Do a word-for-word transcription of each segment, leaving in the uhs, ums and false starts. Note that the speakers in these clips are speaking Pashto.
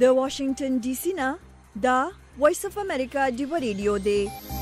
د واشنگټن ډي سي نه دا وایس اف امریکا دی ریډیو دی.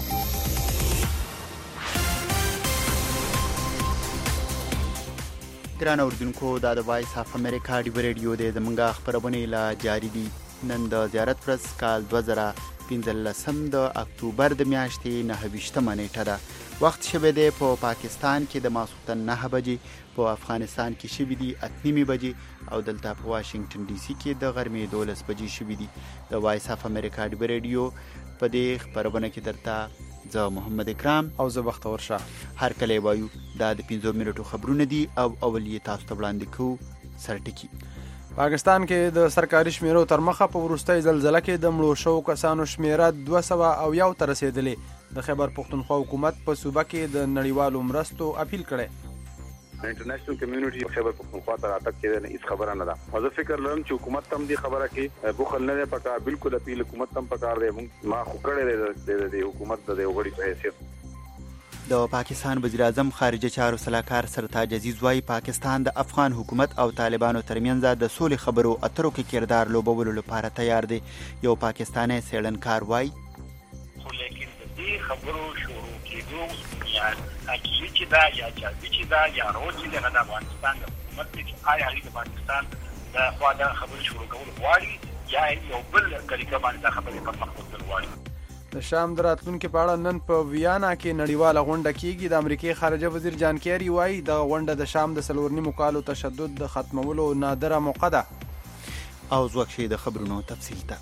ګران اوردونکو دا د وایس اف امریکا دی ریډیو دی. زمونږه خبرونه لا جاری دي. نن د زیارت ورځ کال دوه زره پنځلسم د اکتوبر د میاشتې نهه ویشتمه نیټه ده. وخت شوی دی په پا پاکستان کې د ماسخوتن نهه بجې، په افغانستان کې شوی دی اته نیمې بجې او دلته په واشنگټن ډي سي کې د غرمې دولس بجې شوی دی. د وایس اف امریکا دی ریډیو په دې خبرونه کې درته زه محمد اکرام او زه بختور شاه هر کله وایو دا د پنځو منټو خبرونه دي او اول یې تاسو ته وړاندې کوو. سرټکی پاکستان کې د سرکاري شمیرو تر مخه په وروستۍ زلزله کې د مړو شوو کسانو شمیره دوه سوه او یو ته رسېدلې. د خیبر پښتونخوا حکومت په صوبه کې د نړیوالو مرستو اپیل کړی. انټرنیشنل کمیونټي خیبر پښتونخوا ته راتګ کې نه هیڅ خبره نه ده. زه فکر لرم چې حکومت هم دې خبره کې بخل نه دی پکار. بالکل اپیل حکومت هم پکار دی. ما خو کړی دی د حکومت د وګړي په حیثیت. د پاکستان وزیر اعظم خارجه چارو سلاکار سرتاج عزیز وايي پاکستان د افغان حکومت او طالبانو ترمنځ د سولې خبرو اترو کې کردار لوبولو لپاره تیار دی. یو پاکستاني څېړنکار وايي خو لیکن د دې خبرو شروع کېدو یا اکید چې دا یا چې دا یا روزي د افغانستان د حکومت چې آیا د پاکستان د خوا د خبرو شروع کول غواړي یا یو بل طریقه باندې خبرې پر مخ وړل غواړي. د شام د راتلونکي په اړه نن په ویانا کې نړیواله غونډه کیږي. د امریکای خارجه وزیر جان کیری وایي د غونډه د شام د څلور نیمو کالو تشدد د ختمولو نادره موقع ده. او ځوک شي د خبرونو تفصیل ته.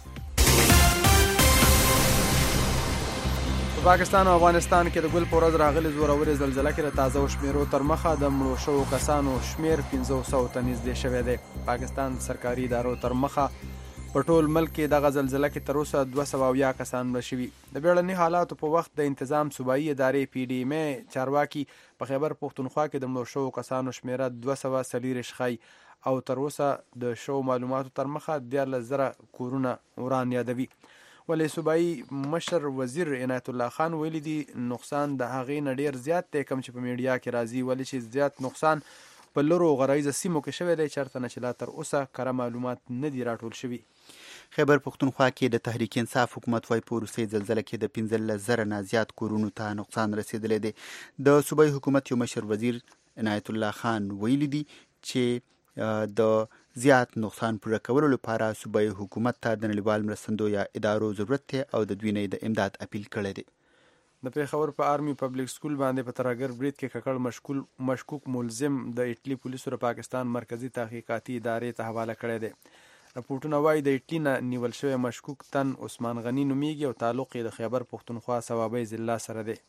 په پاکستان او افغانستان کې د ګل په ورځ راغلي زورورې زلزله کې د تازه شمیرو تر مخه د مړو شوو کسانو شمیر پنځه سوه ته نږدې شوی دی. پاکستان سرکاري ادارو تر مخه په ټول ملک کې دغه زلزله کې تر اوسه دوه سوه اویا کسان مړه شوي. د بیړني حالاتو په وخت د انتظام صوبایي ادارې پی ډي ایم ای چارواکي په خیبر پښتونخوا کې د مړو شوو کسانو شمیره دوه سوه څلېرویشت ښایي او تر اوسه د شوو معلوماتو تر مخه دیارلس زره کورونه وران یادوي. ولې صوبایي مشر وزیر عنایت الله خان ویلي دي نقصان د هغې نه ډېر زیات دی کوم چې په میډیا کې راځي. ولې چې زیات نقصان په لرو غرایزه سیمو کې شوی دی چېرته نه چې لا تر اوسه کره معلومات نه دي راټول شوي. خیبر پښتونخوا کې د تحریک انصاف حکومت وايي په وروستۍ زلزله کې د پنځلس زره نه زیات کورونو ته نقصان رسېدلی دی. د صوبایي حکومت یو مشر وزیر عنایت الله خان ویلي دي چې د زیات نقصان پوره کولو لپاره صوبایي حکومت ته د نړیوال مرستندو یا ادارو ضرورت دی او د دوی نه د امداد اپیل کړی دی. د پیښور په آرمي پبلک سکول باندې په ترهګر برید کې ککړ مشکول مشکوک ملزم د اټلی پولیسو د پاکستان مرکزی تحقیقاتي ادارې ته حواله کړی دی. راپورټونه وایي د اټلی نه نیول شوی مشکوک تن عثمان غني نومیږي او تعلق یې د خیبر پښتونخوا صوابۍ ضلع سره دی.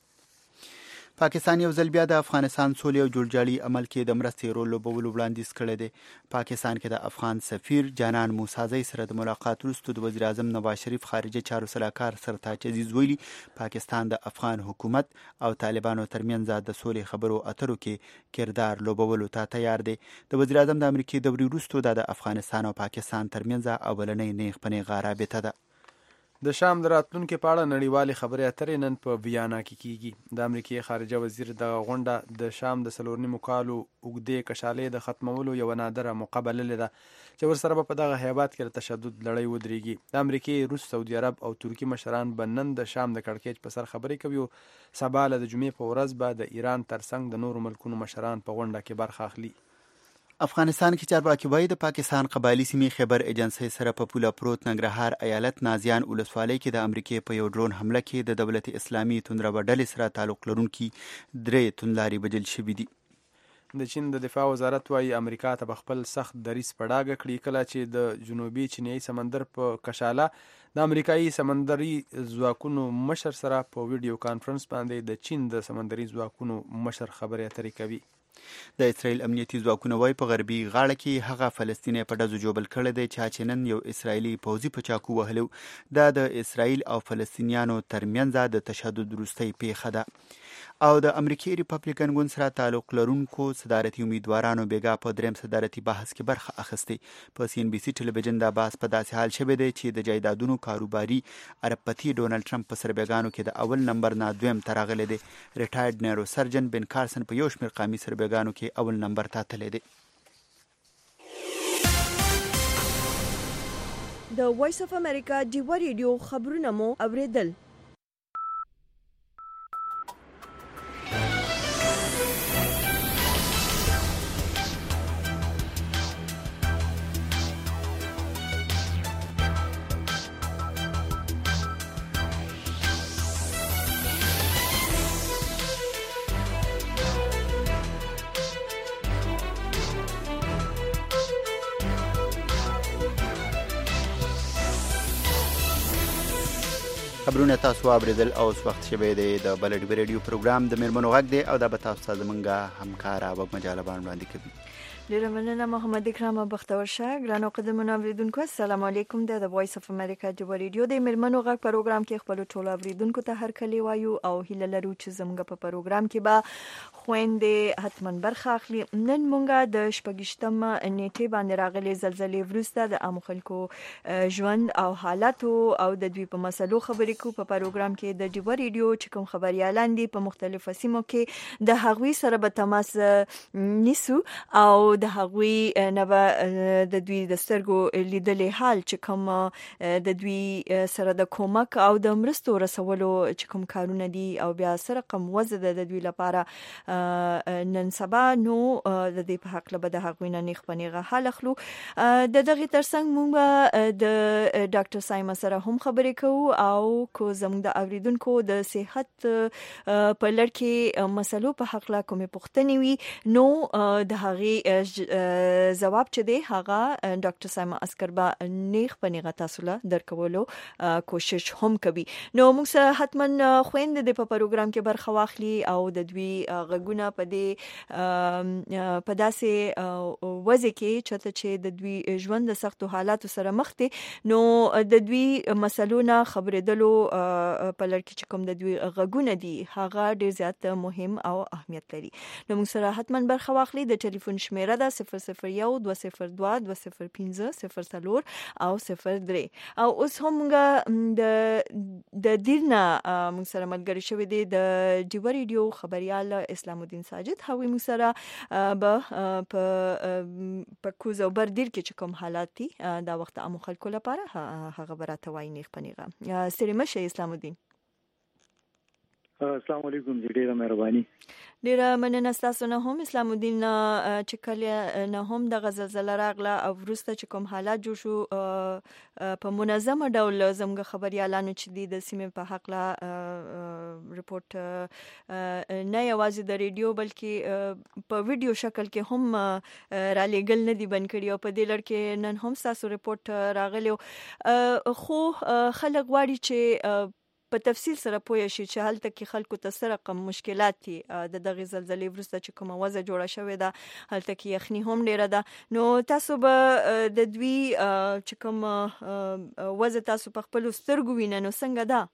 پاکستان یو ځل بیا د افغانستان سولې او جوړجاړي عمل کې د مرستې رول لوبولو وړاندیز کړی دی. پاکستان کې د افغان سفیر جانان موسازی سره د ملاقات وروسته د وزیر اعظم نواز شریف خارجه چارو سلاکار سرتاج عزیز ویلي پاکستان د افغان حکومت او طالبانو ترمنځ د سولې خبرو اترو کې کردار لوبولو ته تیار دی. د وزیر اعظم د امریکای دورې وروسته د افغانستان او پاکستان ترمنځ اولنۍ نیغ په نیغه رابطه ده. د شام د راتلونکي په اړه نړیوالې خبرې اترې نن په ویانا کې کیږي. د امریکای خارجه وزیر د غونډه د شام د څلور نیمو کالو اوږدې کشالې د ختمولو یوه نادره موقع بللې ده چې ورسره به په دغه هیبات کې د تشدد لړۍ ودرېږي. د امریکای، روس، سعودي عرب او ترکي مشران به نن د شام د کړکېچ په سر خبرې کوي او سبا له د جمعې په ورځ به د ایران ترڅنګ د نورو ملکونو مشران په غونډه کې برخه اخلي. افغانستان کې چارواکي وایي د پاکستان قبایلي سیمې خیبر ایجنسۍ سره په پوله پروت ننګرهار ایالت نازیان ولسوالۍ کې د امریکای په یو ډرون حمله کې د دولت اسلامي توندروه ډلې سره تعلق لرونکي درې توندلاري وژل شوي دي. د چین د دفاع وزارت وایي امریکا ته به خپل سخت دریځ په ډاګه کړي کله چې د جنوبي چینایي سمندر په کشاله د امریکایي سمندري ځواکونو مشر سره په ویډیو کانفرنس باندې د چین د سمندري ځواکونو مشر خبرې اترې کوي. د اسرائیل امنیتي ځواکونه وایي په غربي غاړه کې هغه فلسطینی په ډزو جوړ کړی دی چې نن یو اسرائیلي پوځي په چاقو وهلو. دا د اسرائیل او فلسطینیانو ترمنځ د تشدد وروستۍ پیښه ده. او د امریکای ریپبلیکن ګوند سره تعلق لرونکو صدارتي امیدوارانو بیګا په دریم صدارتي بحث کې برخه اخیستې. په سی ان بي سي ټلویزیون دا بحث په داسې حال شوی دی چې د جایدادونو کاروباري اربپتی ډونالد ټرمپ په سربېګانو کې د اول نمبر نه دویم ته راغلی دی. ریټایرډ نیرو سرجن بن کارسن په یو شمېر قامي سربېګانو کې اول نمبر ته تللی دی. د وایس اف امریکا ډیوا ریډیو خبرونه مو اوریدل. خبرونه تاسو اوریدل او اوس وخت شوی دی د بل ډیو ریډیو پروګرام د میرمنو غږ دی او دا به تاسو ته زمونږه همکاره وګ مجاله باندې وړاندې کوي. ډیره مننه محمد اکرام بختور شه. ګرانو قدرمنو اوریدونکو السلام علیکم. د وایس اف امریکا ډیوا ریډیو د میرمنو غږ پروګرام کې خپل ټول اوریدونکو ته هر کلی وایو او هیله لرو چې زموږ په پروګرام کې به خويندې حتمن برخه اخلي. نن مونږه د شپږشتم نیټه باندې راغلي زلزلې وروسته د عام خلکو ژوند او حالات او د دوی په مسلو خبرې کو په پروګرام کې د ډیوا ریډیو چې کوم خبريالان دي په مختلفو سیمو کې د هغوی سره به تماس نیسو او د هغوی نه به د دوی د سترګو لیدلې حال چې کوم د دوی سره د کومک او د مرستو رسولو چې کوم کارونه دي او بیا سره کوم وزه د دوی لپاره نن سبا نو د دې په حق له د هغوی نه نیخ پنیغه حال اخلو. د دغه ترڅنګ موږ د ډاکټر سایما سره هم خبرې کوو او کو زموږ د اوریدونکو د صحت په لړ کې مسلو په حق لا کومې پوښتنې وي نو د هغه جواب چې دی هغه ډاکټر سایما اسکربا نیخ پنیغه تاسو له درکولو کوشش هم کوي. نو موږ سره حتمن خويندې د په پروګرام کې برخه واخلي او د دوی غږونه په دې په داسې وځي کې چې د دوی ژوند د سختو حالاتو سره مخ دي نو د دوی مسلونه خبرېدلو په لړ کې چې کوم د دوی غږونه دي هغه ډیر زیات مهم او اهمیت لري. نو موږ سره حتمن برخه واخلي. د ټلیفون شمیره ده صفر صفر یو دوه صفر دوه دوه صفر پنځه صفر څلور او صفر درې او اوس هم د د دیرنا موږ سره ملګری شوی دی د ډیوا ریډیو خبريال اسلام الدین ساجد. هغوی موږ سره به په کوزو بر دیر کې چې کوم حالات دي دا وخت عام خلکو لپاره هغه براته وای نیخ پنیغه. ستړي مشه اسلام الدین. السلام علیکم. ډیره مهرباني. ډیره مننه تاسو نه هم اسلام الدین چې کله نه هم د غزلزله راغله او وروسته چې کوم حالات جوړ شو په منظمه ډول زموږ خبريالانو چې دي د سیمې په حق لا ریپورت نه یوازې د ریډیو بلکې په ویډیو شکل کې هم را لېږل نه دي بند کړي او په دې لړ کې نن هم تاسو ریپورت راغلی خو خلک غواړي چې په تفصیل سره پوه شي چې هلته کې خلکو ته سره کوم مشکلات دي د دغه زلزلې وروسته چې کومه وضع جوړه شوې ده هلته کې یخني هم ډیره ده نو تاسو به د دوی چې کوم وضع تاسو په خپل سترګو وینئ نو څنګه ده؟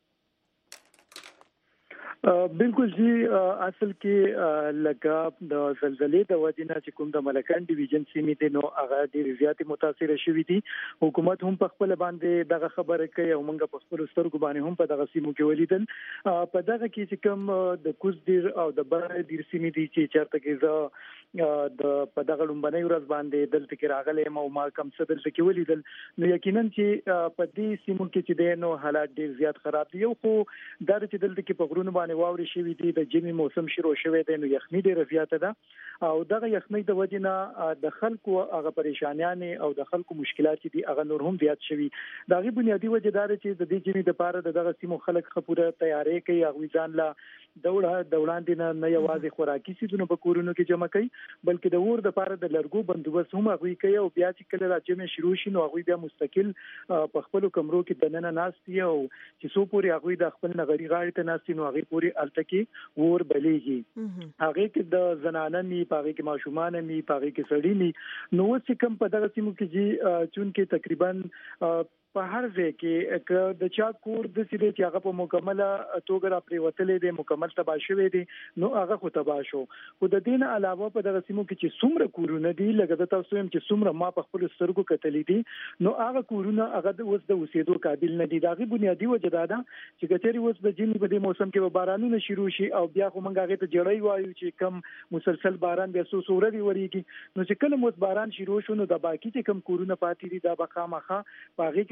بالکل جی اصل کې لکه د زلزلې د وجنه چې کوم د ملکان ډیویژن سیمې دي نو هغه ډیر زیات متاثر شوی دي. حکومت هم په خپل باندې دغه خبره کوي او موږ په خپل سترګو باندې هم په دغه سیمو کې ولیدل. په دغه کې چې کوم د کوز دیر او د بر دیر سیمې دي چې چرته کې ز د په دغه لومبنۍ ورځ باندې دلته کې راغلي او ما کم څه دلته کې ولیدل نو یقینا چې په دې سیمو کې چې د نو حالات ډیر زیات خراب دي. خو دا چې دلته کې په غرونو واوري شوی دی د جمی موسم شروع شوی دی نو یخنی ډیره زیاته ده او دغه یخنی د وجنه د خلکو هغه پریشانیان او د خلکو مشکلات دي هغه نور هم زیات شوی. دغه بنیادی وجه دار چې د دې جمی د پاره دغه سیمو خلک خپوره تیاری کوي هغه ځان لا دوړه دولان دي نه یوازې خوراکي سيزونه په کورونو کې جمع کوي بلکې د ور د پاره د لرګو بندوبست هم هغه کوي او بیا چې کله راځي شروع شي نو هغه بیا مستقل په خپل کمرو کې دننه ناشتي او چې سو پوری هغه د خپل نغری غاړي ته ناشتي نو هغه پوری کې ور بلیږي هغه کې د زنانه می پاره کې ماشومان می پاره کې سړی می نو چې کم په دغه سیمو کې چې چون کې تقریبا په هر ځای کې د چا کور د سیده چې هغه په مکمله توګه را پریوتلې دي مکمل تباہ شوی دي نو هغه خو تباہ شو. خو د دین علاوه په دغه سیمو کې چې څومره کورونه دي لکه د تاسو هم چې څومره ما په خپل سترګو کتلې دي نو هغه کورونه هغه د اوس د اوسېدو قابل نه دي. دغه بنیادی وجه دا ده چې کچېری اوس د جمی په دې موسم کې بارانونه شروع شي او بیا خو موږ هغه ته جړی وایو چې کم مسلسل باران بیا سو سوره دی وریږي نو چې کله مو باران شروع شو نو د باقی چې کم کورونه پاتې دي دا بخامخه باغې کې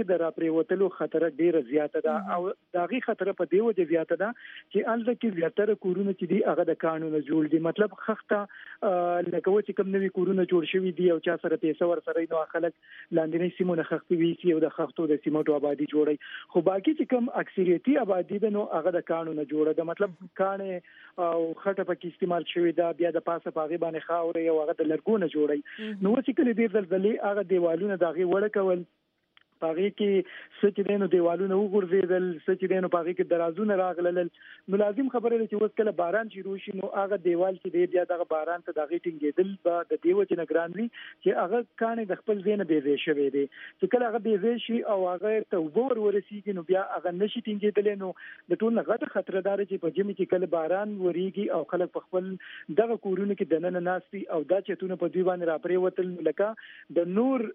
کې د راپریوتلو خطر ډیر زیات ده او داغي خطر په دی وجه زیات ده چې الته کې زیاتره کورونه چې دی هغه د قانون جوړ دي مطلب خخته لکه و چې کوم نوی کورونه جوړ شوی دي او چا سره پیسې ور سره نو خلک لاندې سیمونه خختي وي چې د خختو د سیمټو آبادی جوړي خو باقي چې کوم اکثریتي آبادی ده نو هغه د قانون جوړه ده مطلب کانه او خټه پکې استعمال شوی دا بیا د پاسه پاغي باندې خاورې او هغه د لرګونه جوړي نو چې کله دې زلزلې هغه دیوالونه داغي وړ کول پاغي کې سچ دینو دیوالونه وګرځیدل سچ دینو پاغي کې درازونه راغلل نو لازم خبره ده چې وس کله باران شروع شي نو هغه دیوال چې دی بیا دغه باران ته دغه ټینګېدل به د دیو چې نگران وي چې هغه کانه د خپل زینه به وی شوی دی چې کله هغه به وی شي او هغه ته وګور ورسیږي نو بیا هغه نشي ټینګېدل نو د ټول غټه خطر دار چې په جمی کې کله باران وریږي او خلک په خپل دغه کورونه کې دننه ناشتي او دا چتونه په دوی باندې راپرې وتل لکه د نور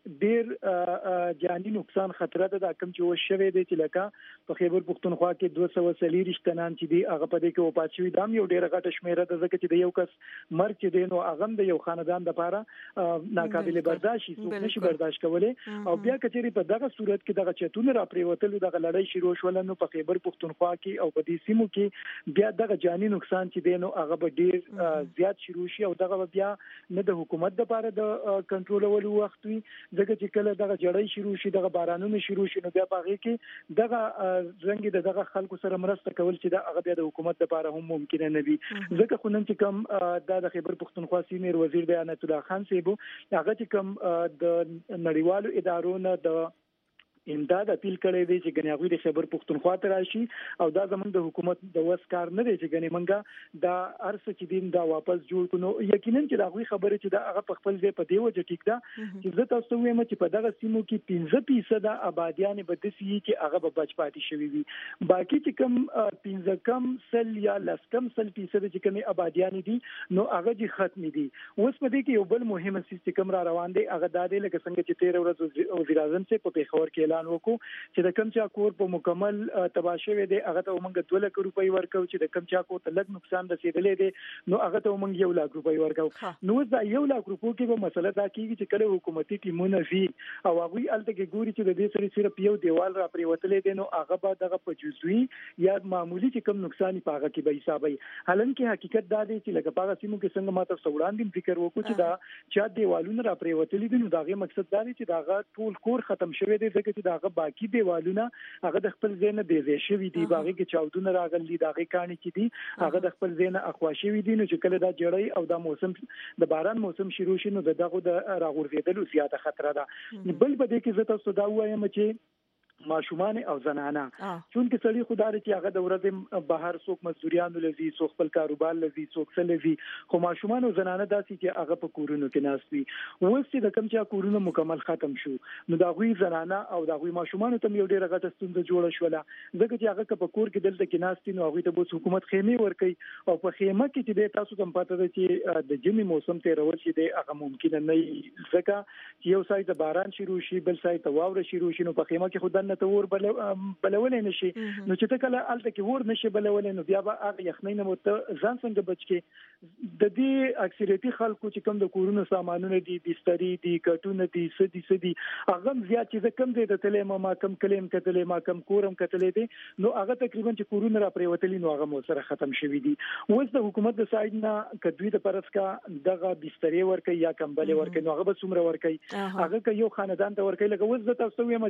ډیر جاني نقصان خطر ده د کم چې وشوي دي چې لکه په خیبر پختونخوا کې دوه سوه څلور تنان چې دی هغه په دې کې وپات شوی دام یو ډیره غټه شمیره ده ځکه چې د یو کس مرګ چې دی نو هغه د یو خاندان لپاره ناقابل برداشت شي څوک نشي برداشت کولای او بیا کچېری په دغه صورت کې دغه چتونه را پریوتل دغه لړۍ شروع شول نو په خیبر پختونخوا کې او په دې سیمو کې بیا دغه جاني نقصان چې دی نو هغه به ډیر زیات شروع شي او دغه بیا نه د حکومت لپاره د کنټرولولو وخت وي ځکه چې کله دغه جړۍ شروع شي دغه بارانونه شروع شي نو بیا پاږي کې دغه رنګ د دغه خلکو سره مرسته کول چې دا هغه بیا د حکومت لپاره هم ممکن نه وي ځکه خو نن چې کوم د خیبر پختونخوا سینیر وزیر دی انت الله خان صاحب هغه چې کوم د نړیوالو ادارو نه د امداد اپیل کړی دی چې غنیاغوی د خیبر پختونخوا ته راشي او دا زمونږ د حکومت د وس کار نه دی چې غنی منګه دا ارس چې دین دا واپس جوړ کونو یقینا چې دا غوي خبره چې دا هغه په خپل ځای په دی وجه ټیک ده چې زه تاسو وایم چې په دغه سیمو کې پنځه فیصد آبادیان به د سی چې هغه به بچ پاتې شوی وي باقي چې کم پنځه کم سل یا لس کم سل فیصد چې کومه آبادیان دي نو هغه چې ختم دي اوس په دې کې یو بل مهمه سیستم را روان دی هغه د دې لکه څنګه چې تیر ورځ وزیر اعظم سے په پیښور کې اعلان وکړو چې د کم چا کور په مکمل تباشه وي دی هغه ته موږ دوه لک روپۍ ورکو چې د کم چا کو ته لږ نقصان رسیدلې دی نو هغه ته موږ یو لک روپۍ ورکو نو دا یو لک روپۍ کې به مسله دا کیږي چې کله حکومتي ټیمونه وي او هغه الته کې ګوري چې د دې سره صرف یو دیوال را پریوتلې دی نو هغه به دغه په جزوي یا معمولی چې کم نقصان په هغه کې به حسابي حالانکه حقیقت دا دی چې لکه په سیمو کې څنګه ماته سوړاندې فکر وکړو چې دا چا دیوالونه را پریوتلې دي نو داغه مقصد دا دی چې داغه ټول کور ختم شوی دی ځکه چې داغه باقی دیوالونه هغه د خپل ځای نه دی شوی دی باغې کې چاودونه راغلي داغه کانی کې دي هغه د خپل ځای نه اخوا شوی دي نو چې کله دا جړی او دا موسم د باران موسم شروع شي نو دغه د راغورځېدلو زیاته خطر ده بل په دې کې زه تاسو دا وایم چې ماشومان او زنانه چون کې سړي خدای چې هغه د ورځې بهر څوک مزدوریان لذي څوک خپل کاروبار لذي څوک سلوي خو ماشومان او زنانه داسي چې هغه په کورونو کې ناشتي اوس چې د کم چې کورونه مکمل ختم شو نو دا غوي زنانه او دا غوي ماشومان ته یو ډیره غټه ستونزه جوړه شوله ځکه چې هغه په کور کې دلته کې ناشتي نو هغه ته بوس حکومت خیمه ورکړي او په خیمه کې چې تاسو ته پته ده چې د جمی موسم ته راول شي د هغه ممکن نه ځکه چې یو سایت باران شروع شي بل سایت واوره شروع شي نو په خیمه کې خدای ته ور بلولې نشي نو چې کله الته کې ور نشي بلولې نو بیا به هغه یخنۍ نه مت ځان څنګه بچ کې د دې اکثریتي خلکو چې کوم د کورونو سامانونه دي بستري دي کټونه دي سدي سدي هغه زیات چې کم دي د تلې ما کم کلیم کتلې ما کم کورم کتلې دي نو هغه تقریبا چې کورونه را پریوتلې نو هغه مو سره ختم شوی دي اوس د حکومت د ساید نه کدوې د پرسکا دغه بستري ورکي یا کمبلې ورکي نو هغه به څومره ورکي هغه که یو خاندان ته ورکي لکه اوس د تاسو وایم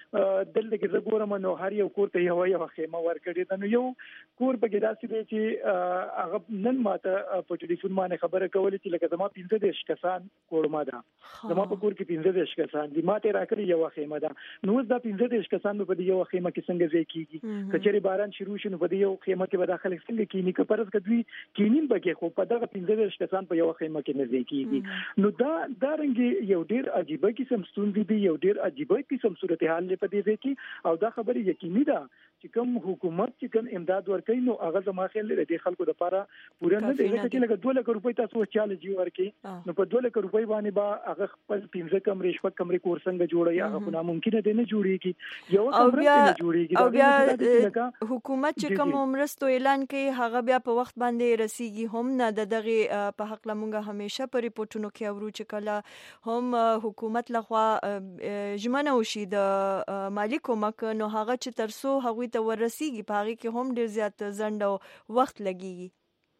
چې دلته زه ګورم نو هر یو کور ته یو یو خیمه ورکړي دا نو یو کور په کې داسې دی چې هغه نن ماته په ټلیفون باندې خبره کولې چې لکه زما پنځه دیش کسان کورما ده زما په کور کې پنځه دیش کسان دي ماته راکړي یو خیمه ده نو دا پنځه دیش کسان په دې یو خیمه کې څنګه ځای کیږي کچېری باران شروع شونه په دې یو خیمه کې به داخله څنګه کینی که پرز کدوی کینین بګه خو په دغه پنځه دیش کسان په یو خیمه کې نه ځای کیږي نو دا دا رنګ یو ډیر عجیبه قسم ستونزې دي یو ډیر عجیبه قسم صورتحال په دې کې او دا خبره یقیني ده چې کوم حکومت چې کوم امداد ورکوي نو هغه زما خیال دی د خلکو لپاره پوره نه دی چې لکه دوه لک روپۍ تاسو چاله جی ورکي نو په دوه لک روپۍ باندې با هغه خپل پنځه کمرې شپږ کمرې کور څنګه جوړي هغه ناممکن دی نه جوړيږي یو کمره نه جوړيږي او بیا حکومت چې کوم عمرستو اعلان کوي هغه بیا په وخت باندې رسیږي هم نه د دغه په حق لمونګه همیشه په ریپورتونو کې اورو چې کله هم حکومت لخوا ژمنه وشي د مالی کومک نو هغه چې ترسو هغه ته ورسیږي په هغه کې هم ډیر زیات ځنډ او وخت لګيږي.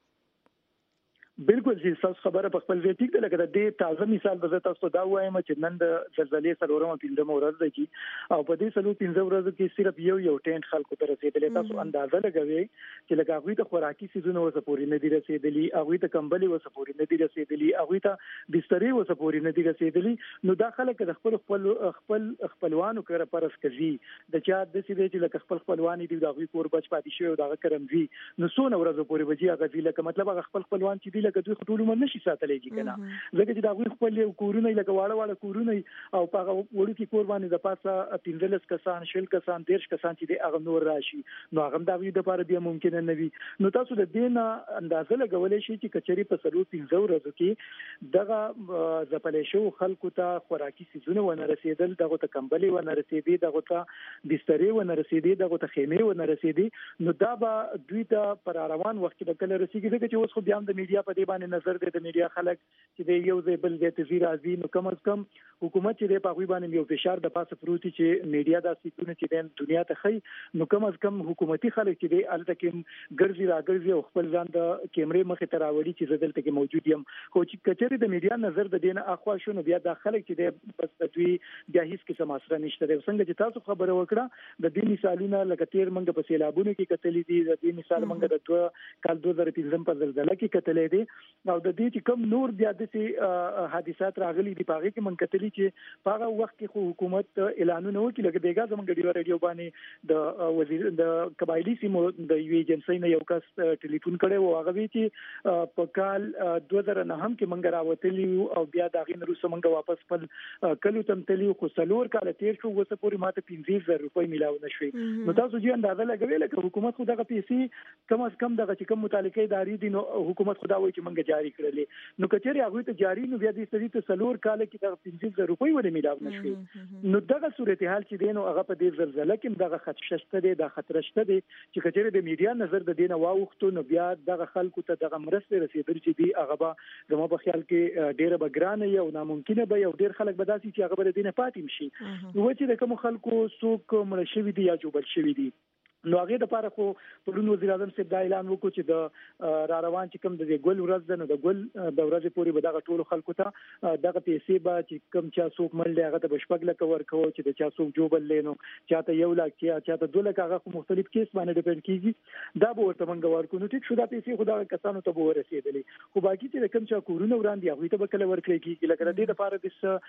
بالکل زی تاسو خبره په خپل ځای ټیک ده لکه د دې تازه مثال به تاسو دا وایم چې نن د زلزلې سرورم پینځم ورځ ده چې او په دې سلو پینځم ورځ کې صرف یو یو ټینټ خلکو ته رسیدلې تاسو اندازه لګوي چې لکه هغه ته خوراکي سيزونه وسه پوري نه دي رسیدلې هغه ته کمبلي وسه پوري نه دي رسیدلې هغه ته بسترې وسه پوري نه دي رسیدلې نو دا خلک د خپل خپل خپل خپلوانو کړه پرس کوي د چا د سې چې لکه خپل خپلوانی دي دا غوي کور بچ پاتې شي او دا کرم وی نو سونه ورځ پوري بجي هغه وی لکه مطلب هغه خپل خپلوان چې دي لکه دوی خپل من نشي ساتلې کی کنه ځکه چې دا غوي خپل کورونه لکه واړه واړه کورونه او په وړو کې قرباني د پاسه پینځلس کسان شل کسان دیرش کسان چې د اغه نور راشي نو هغه د وی د لپاره بیا ممکن نه وي نو تاسو د دینه اندازه لګولې شي چې کچري په سلو پینځو ورځو کې دغه ځپلې شو خلکو ته خوراکي سيزونه ونه رسیدل دغه ته کمبلي ونه رسیدي دغه ته بسترې ونه رسیدي دغه ته خیمه ونه رسیدي نو دا به دوی ته پر روان وخت به کله رسیدي ځکه چې اوس خو بیا د میډیا په دی باندې نظر د میډیا خلک چې د یو ځای بل ځای ته زی راځي نو کم از کم حکومت چې د پاغوي باندې یو فشار د پاسه پروتي چې میډیا د سیټونه چې د دنیا ته خي نو کم از کم حکومتي خلک چې د الته کې ګرځي راګرځي او خپل ځان د کیمرې مخې ته راوړي چې زدلته کې موجود یم خو چې کچري د میډیا نظر د دینه اخوا شو نو بیا د خلک چې د بس د دوی بیا هیڅ قسم اثر نشته د څنګه چې تاسو خبره وکړه د دې مثالونه لکه تیر منګه په سیلابونو کې کتلې دي د دې مثال منګه د دوه کال دوه هزار پنځم په زلزلہ کې کتلې دي او د دې چې کوم نور بیا د حادثات راغلي دي پاغي کې منکتلی چې پاغه وخت کې خو حکومت اعلانونه وکړي لکه دیګه زمونږ ډیو رادیو باندې د وزیر د قبایلی سیمو د یو ایجنسی نه یو کس ټلیفون کړي او هغه وی چې په کال دوه هزار نه هم کې منګ راوتلی او بیا دا غین روسه منګ واپس خپل کلو تم تلی خو سلور کال تیر شو وسه پوری ماته پنځه زره روپۍ ملاو نشوي نو تاسو چې اندازه لګوي لکه حکومت خو دغه پیسې کم از کم دغه چې کوم متعلقه ادارې دي نو حکومت خدا وایي چې منګ جاری کړلې نو کچري هغه ته جاری نو بیا د سړي ته سلور کال کې د پنځه زره روپۍ ولې میلاو نشوي نو دغه صورتحال چې دین او هغه په دې زلزلہ کې دغه خدشته دي د خطر شته دي چې کچري د میډیا نظر د دینه واوختو نو بیا دغه خلکو ته دغه مرسته رسیدل چې دی هغه به زموږ په خیال کې ډیره بګرانه یو ناممکنه به یو ډیر خلک به داسي چې هغه به دینه پاتې شي نو چې د کوم خلکو څوک مړ شوی دي یا جوړ شوی دي نو هغه د لپاره خو پرون وزیر اعظم صاحب دا اعلان وکړ چې د را روان چې کوم د ګل ورځ ده نو د ګل د ورځې پورې به دغه ټول خلکو ته دغه پیسې به چې کوم چا څوک مړ هغه ته بشپګ لکه ورکو چې د چا څوک جوبل لینو چاته یو لاک چا چاته دوه لاک هغه مختلف کیس باندې ډیپند کیږي دا به ورته منګ ورکو نو ټیک شو دا پیسې خدای کسانو ته به ورسېدلې خو باقي چې کوم چا کورونه وړاندې هغه ته به کله ورکړي کیږي لکه د دې لپاره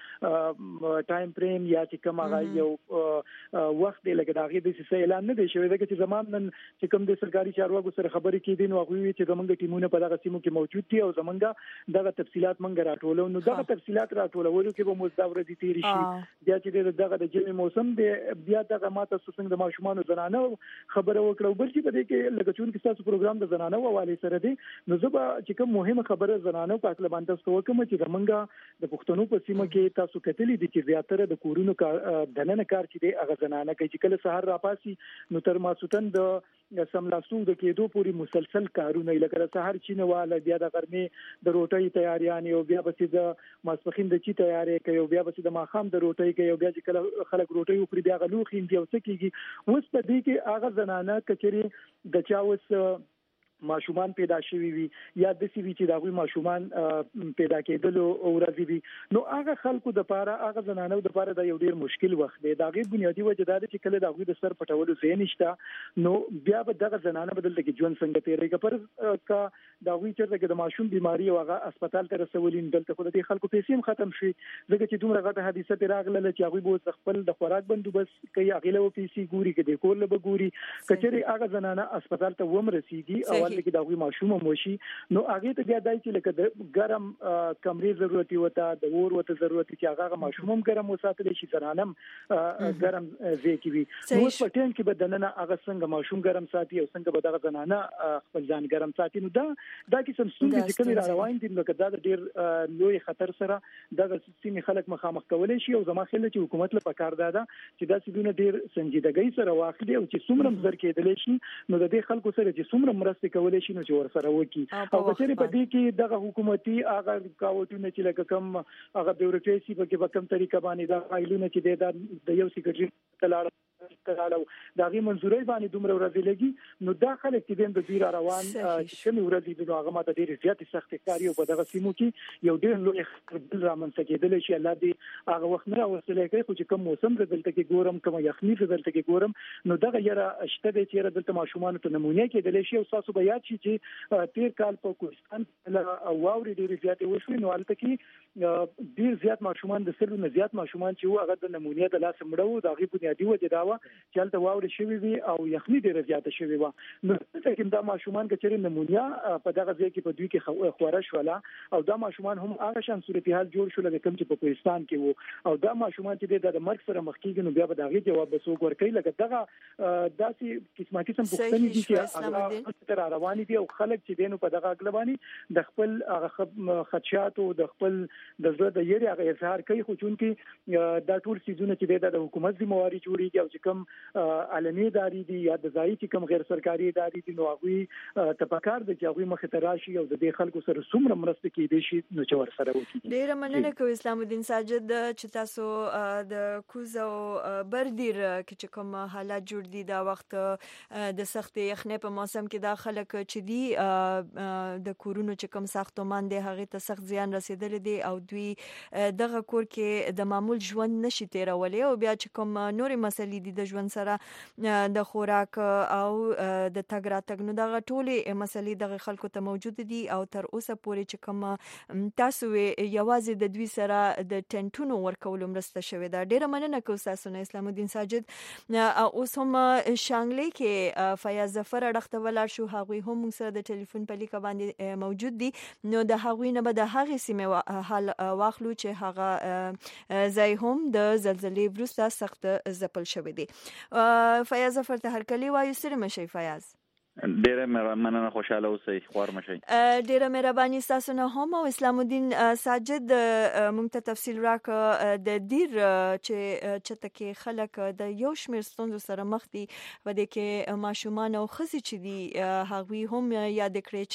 د ټایم فریم یا چې کوم هغه یو وخت دی لکه دا غي د څه اعلان نه دی شوی دا چې زمام نن چې کوم د سرکاري چارواکو سره خبرې کیدي نو هغه وی چې زمونږ ټیمونه په دغه سیمو کې موجود دي او زمونږ دغه تفصيلات مونږ راټولو نو دغه تفصيلات راټولولو کې به مزدور دي تیر شي بیا چې دغه د جمی موسم دی بیا دغه ماته څنګه د ماشومان زنانه خبره وکړو بل چې په دې کې لکه چون کې تاسو پروګرام د زنانه حواله سره دی نو زه به چې کوم مهمه خبره زنانه په اړه باندې تاسو کوم چې زمونږ د پښتنو په سیمه کې تاسو کتلې دي چې زیاتره د کورونو دننه کار چې دی هغه زنانه کوي چې کله سحر راپاسي نو تر ماسوتن د سملاسو د کېدو پوری مسلسل کارونه لکه سحر چینواله بیا د غرمې د روټۍ تیاریانې او بیا بس د ماسپخین د چی تیارې کوي او بیا بس د ماخام د روټۍ کوي او بیا چې کله خلک روټۍ وخوري بیا غلوخي دی او څه کیږي اوس په دې کې هغه زنانه کچري د چاوس ماشومان پیدا شوي وي یا د سی وی چې داوی ماشومان پیدا کېدل او راځي وي نو هغه خلکو د پاره هغه زنانو د پاره د یو ډیر مشکل وخت دی دا غي بنیادی وجه دا چې کله داوی د سر پټولو ځای نشته نو بیا به دغه زنانه بدل کې ژوند څنګه تیریږي پر کا داوی چې د ماشوم بيماري او هغه هسپتال ته رسولین دلته خو د خلکو پیسې ختم شي ځکه چې دومره غټه حادثه راغله چې هغه به خپل د خوراک بندوبست کوي هغه له پیسې ګوري کې د کور له ګوري کچري هغه زنانه هسپتال ته ومر رسیدي او باندې کې د هغوی ماشوم مو شي نو هغه ته بیا دای چې لکه د ګرم کمرې ضرورت وته د اور وته ضرورت چې هغه ماشوم هم ګرم وساتل شي زنانم ګرم ځکه وي نو په ټیم کې بدننه هغه څنګه ماشوم ګرم ساتي او څنګه به دغه زنانه خپل ځان ګرم ساتي نو دا دا کې سم څنګه چې کوم را روان دي نو کدا د ډیر لوی خطر سره دغه سیمې خلک مخامخ کولای شي او زما خیال چې حکومت له پکار ده چې دا سیدونه ډیر سنجیدګۍ سره واخلي او چې څومره مزر کېدل شي نو د دې خلکو سره چې څومره مرسته کولای شي نو چې ور سره وکي او چې په دې کې دغه حکومتي هغه کاوټونه چې لکه کم هغه بیوروکراسي په کې په کوم طریقه باندې دا فایلونه چې د یو سیکریټری تلاړ تلاړو دا غي منزوري باندې دومره ورځې لګي نو دا خلک چې د دې روان چې کوم ورځې د هغه ماته ډیر زیات سخت کاری او په دغه سیمو کې یو ډیر لوی خپل رامنځته کېدل شي الله دې هغه وخت نه وسله کوي خو چې کوم موسم دلته کې ګورم کوم یخني دلته کې ګورم نو دغه یره شته چې دلته ماشومان ته نمونه کېدل شي او تاسو به یاد شي چې تیر کال په کوهستان له واوري ډیر زیات وشوي نو البته کې ډیر زیات ماشومان د سلو نه زیات ماشومان چې هغه د نمونه د لاس مړو د غي بنیادی وجه دا چې هلته واوري شوي وي او یخني ډیره زیاته شوي وي نو څنګه کوم دا ماشومان چې نمونیا په دغه ځای کې په دوی کې خورش ولا او دا ماشومان هم هغه شان صورتحال جوړ شول کوم چې په کوهستان کې وو او دا ماشومان چې د مرګ سره مخ کېږي نو بیا به دغه جواب وسوګ ورکړي لکه دغه داسې قسمه قسم پوښتنې دي چې تر رواني دي او خلک چې دینو په دغه اغلباني د خپل خدشات او د خپل د زړه د یری هغه اظهار کوي خو چون کې دا ټول سيزونه چې د حکومت ذمہواری جوړیږي او چې کوم عالمي ادارې دي یا د ځای چې کوم غیر سرکاري ادارې دي نو هغه تفکر د چې هغه مخ ته راشي او د دې خلکو سره څومره مرسته کېدي شي نو چې ور سره وکړي. ډیر مننه کوم اسلام الدین ساجد چې تاسو د کوزو بردیر چې کوم حالات جوړ دي دا وخت د سخت یخنۍ په موسم کې دا خلک چې دي د کورونو چې کوم ساختمان دي هغه ته سخت زیان رسیدل دي او دوی دغه کور کې د معمول ژوند نشي تیرولې او بیا چې کوم نورې مسلې دي د ژوند سره د خوراک او د تګ راتګ نو دغه ټولې مسلې دغه خلکو ته موجود دي او تر اوسه پورې چې کوم تاسو یوازې د دوی سره د ټنټونو ورکول مرسته شوې ده. ډیره مننه کوم تاسو نه اسلام الدین ساجد. اوس هم شانګلې کې فیاض ظفر اړخته ولاړ شو هغوی هم سره د ټلیفون په لیکه باندې موجود دي نو د هغوی نه به د هغې سیمې حال واخلو چې هغه ځای هم د زلزلې وروسته سخت ځپل شوی دی. فیاض ظفر ته هرکلی وایو ستړي مشئ فیاض. ډیره مننه خوشاله اوسئ خوار مشئ. ډیره مهرباني تاسو نه هم او اسلام الدین ساجد مونږ ته تفصیل راکړه د دیر چې چته کې خلک د یو شمېر ستونزو سره مخ دي و د کې ماشومان او ښځې چې دي هغوی هم یاد کړي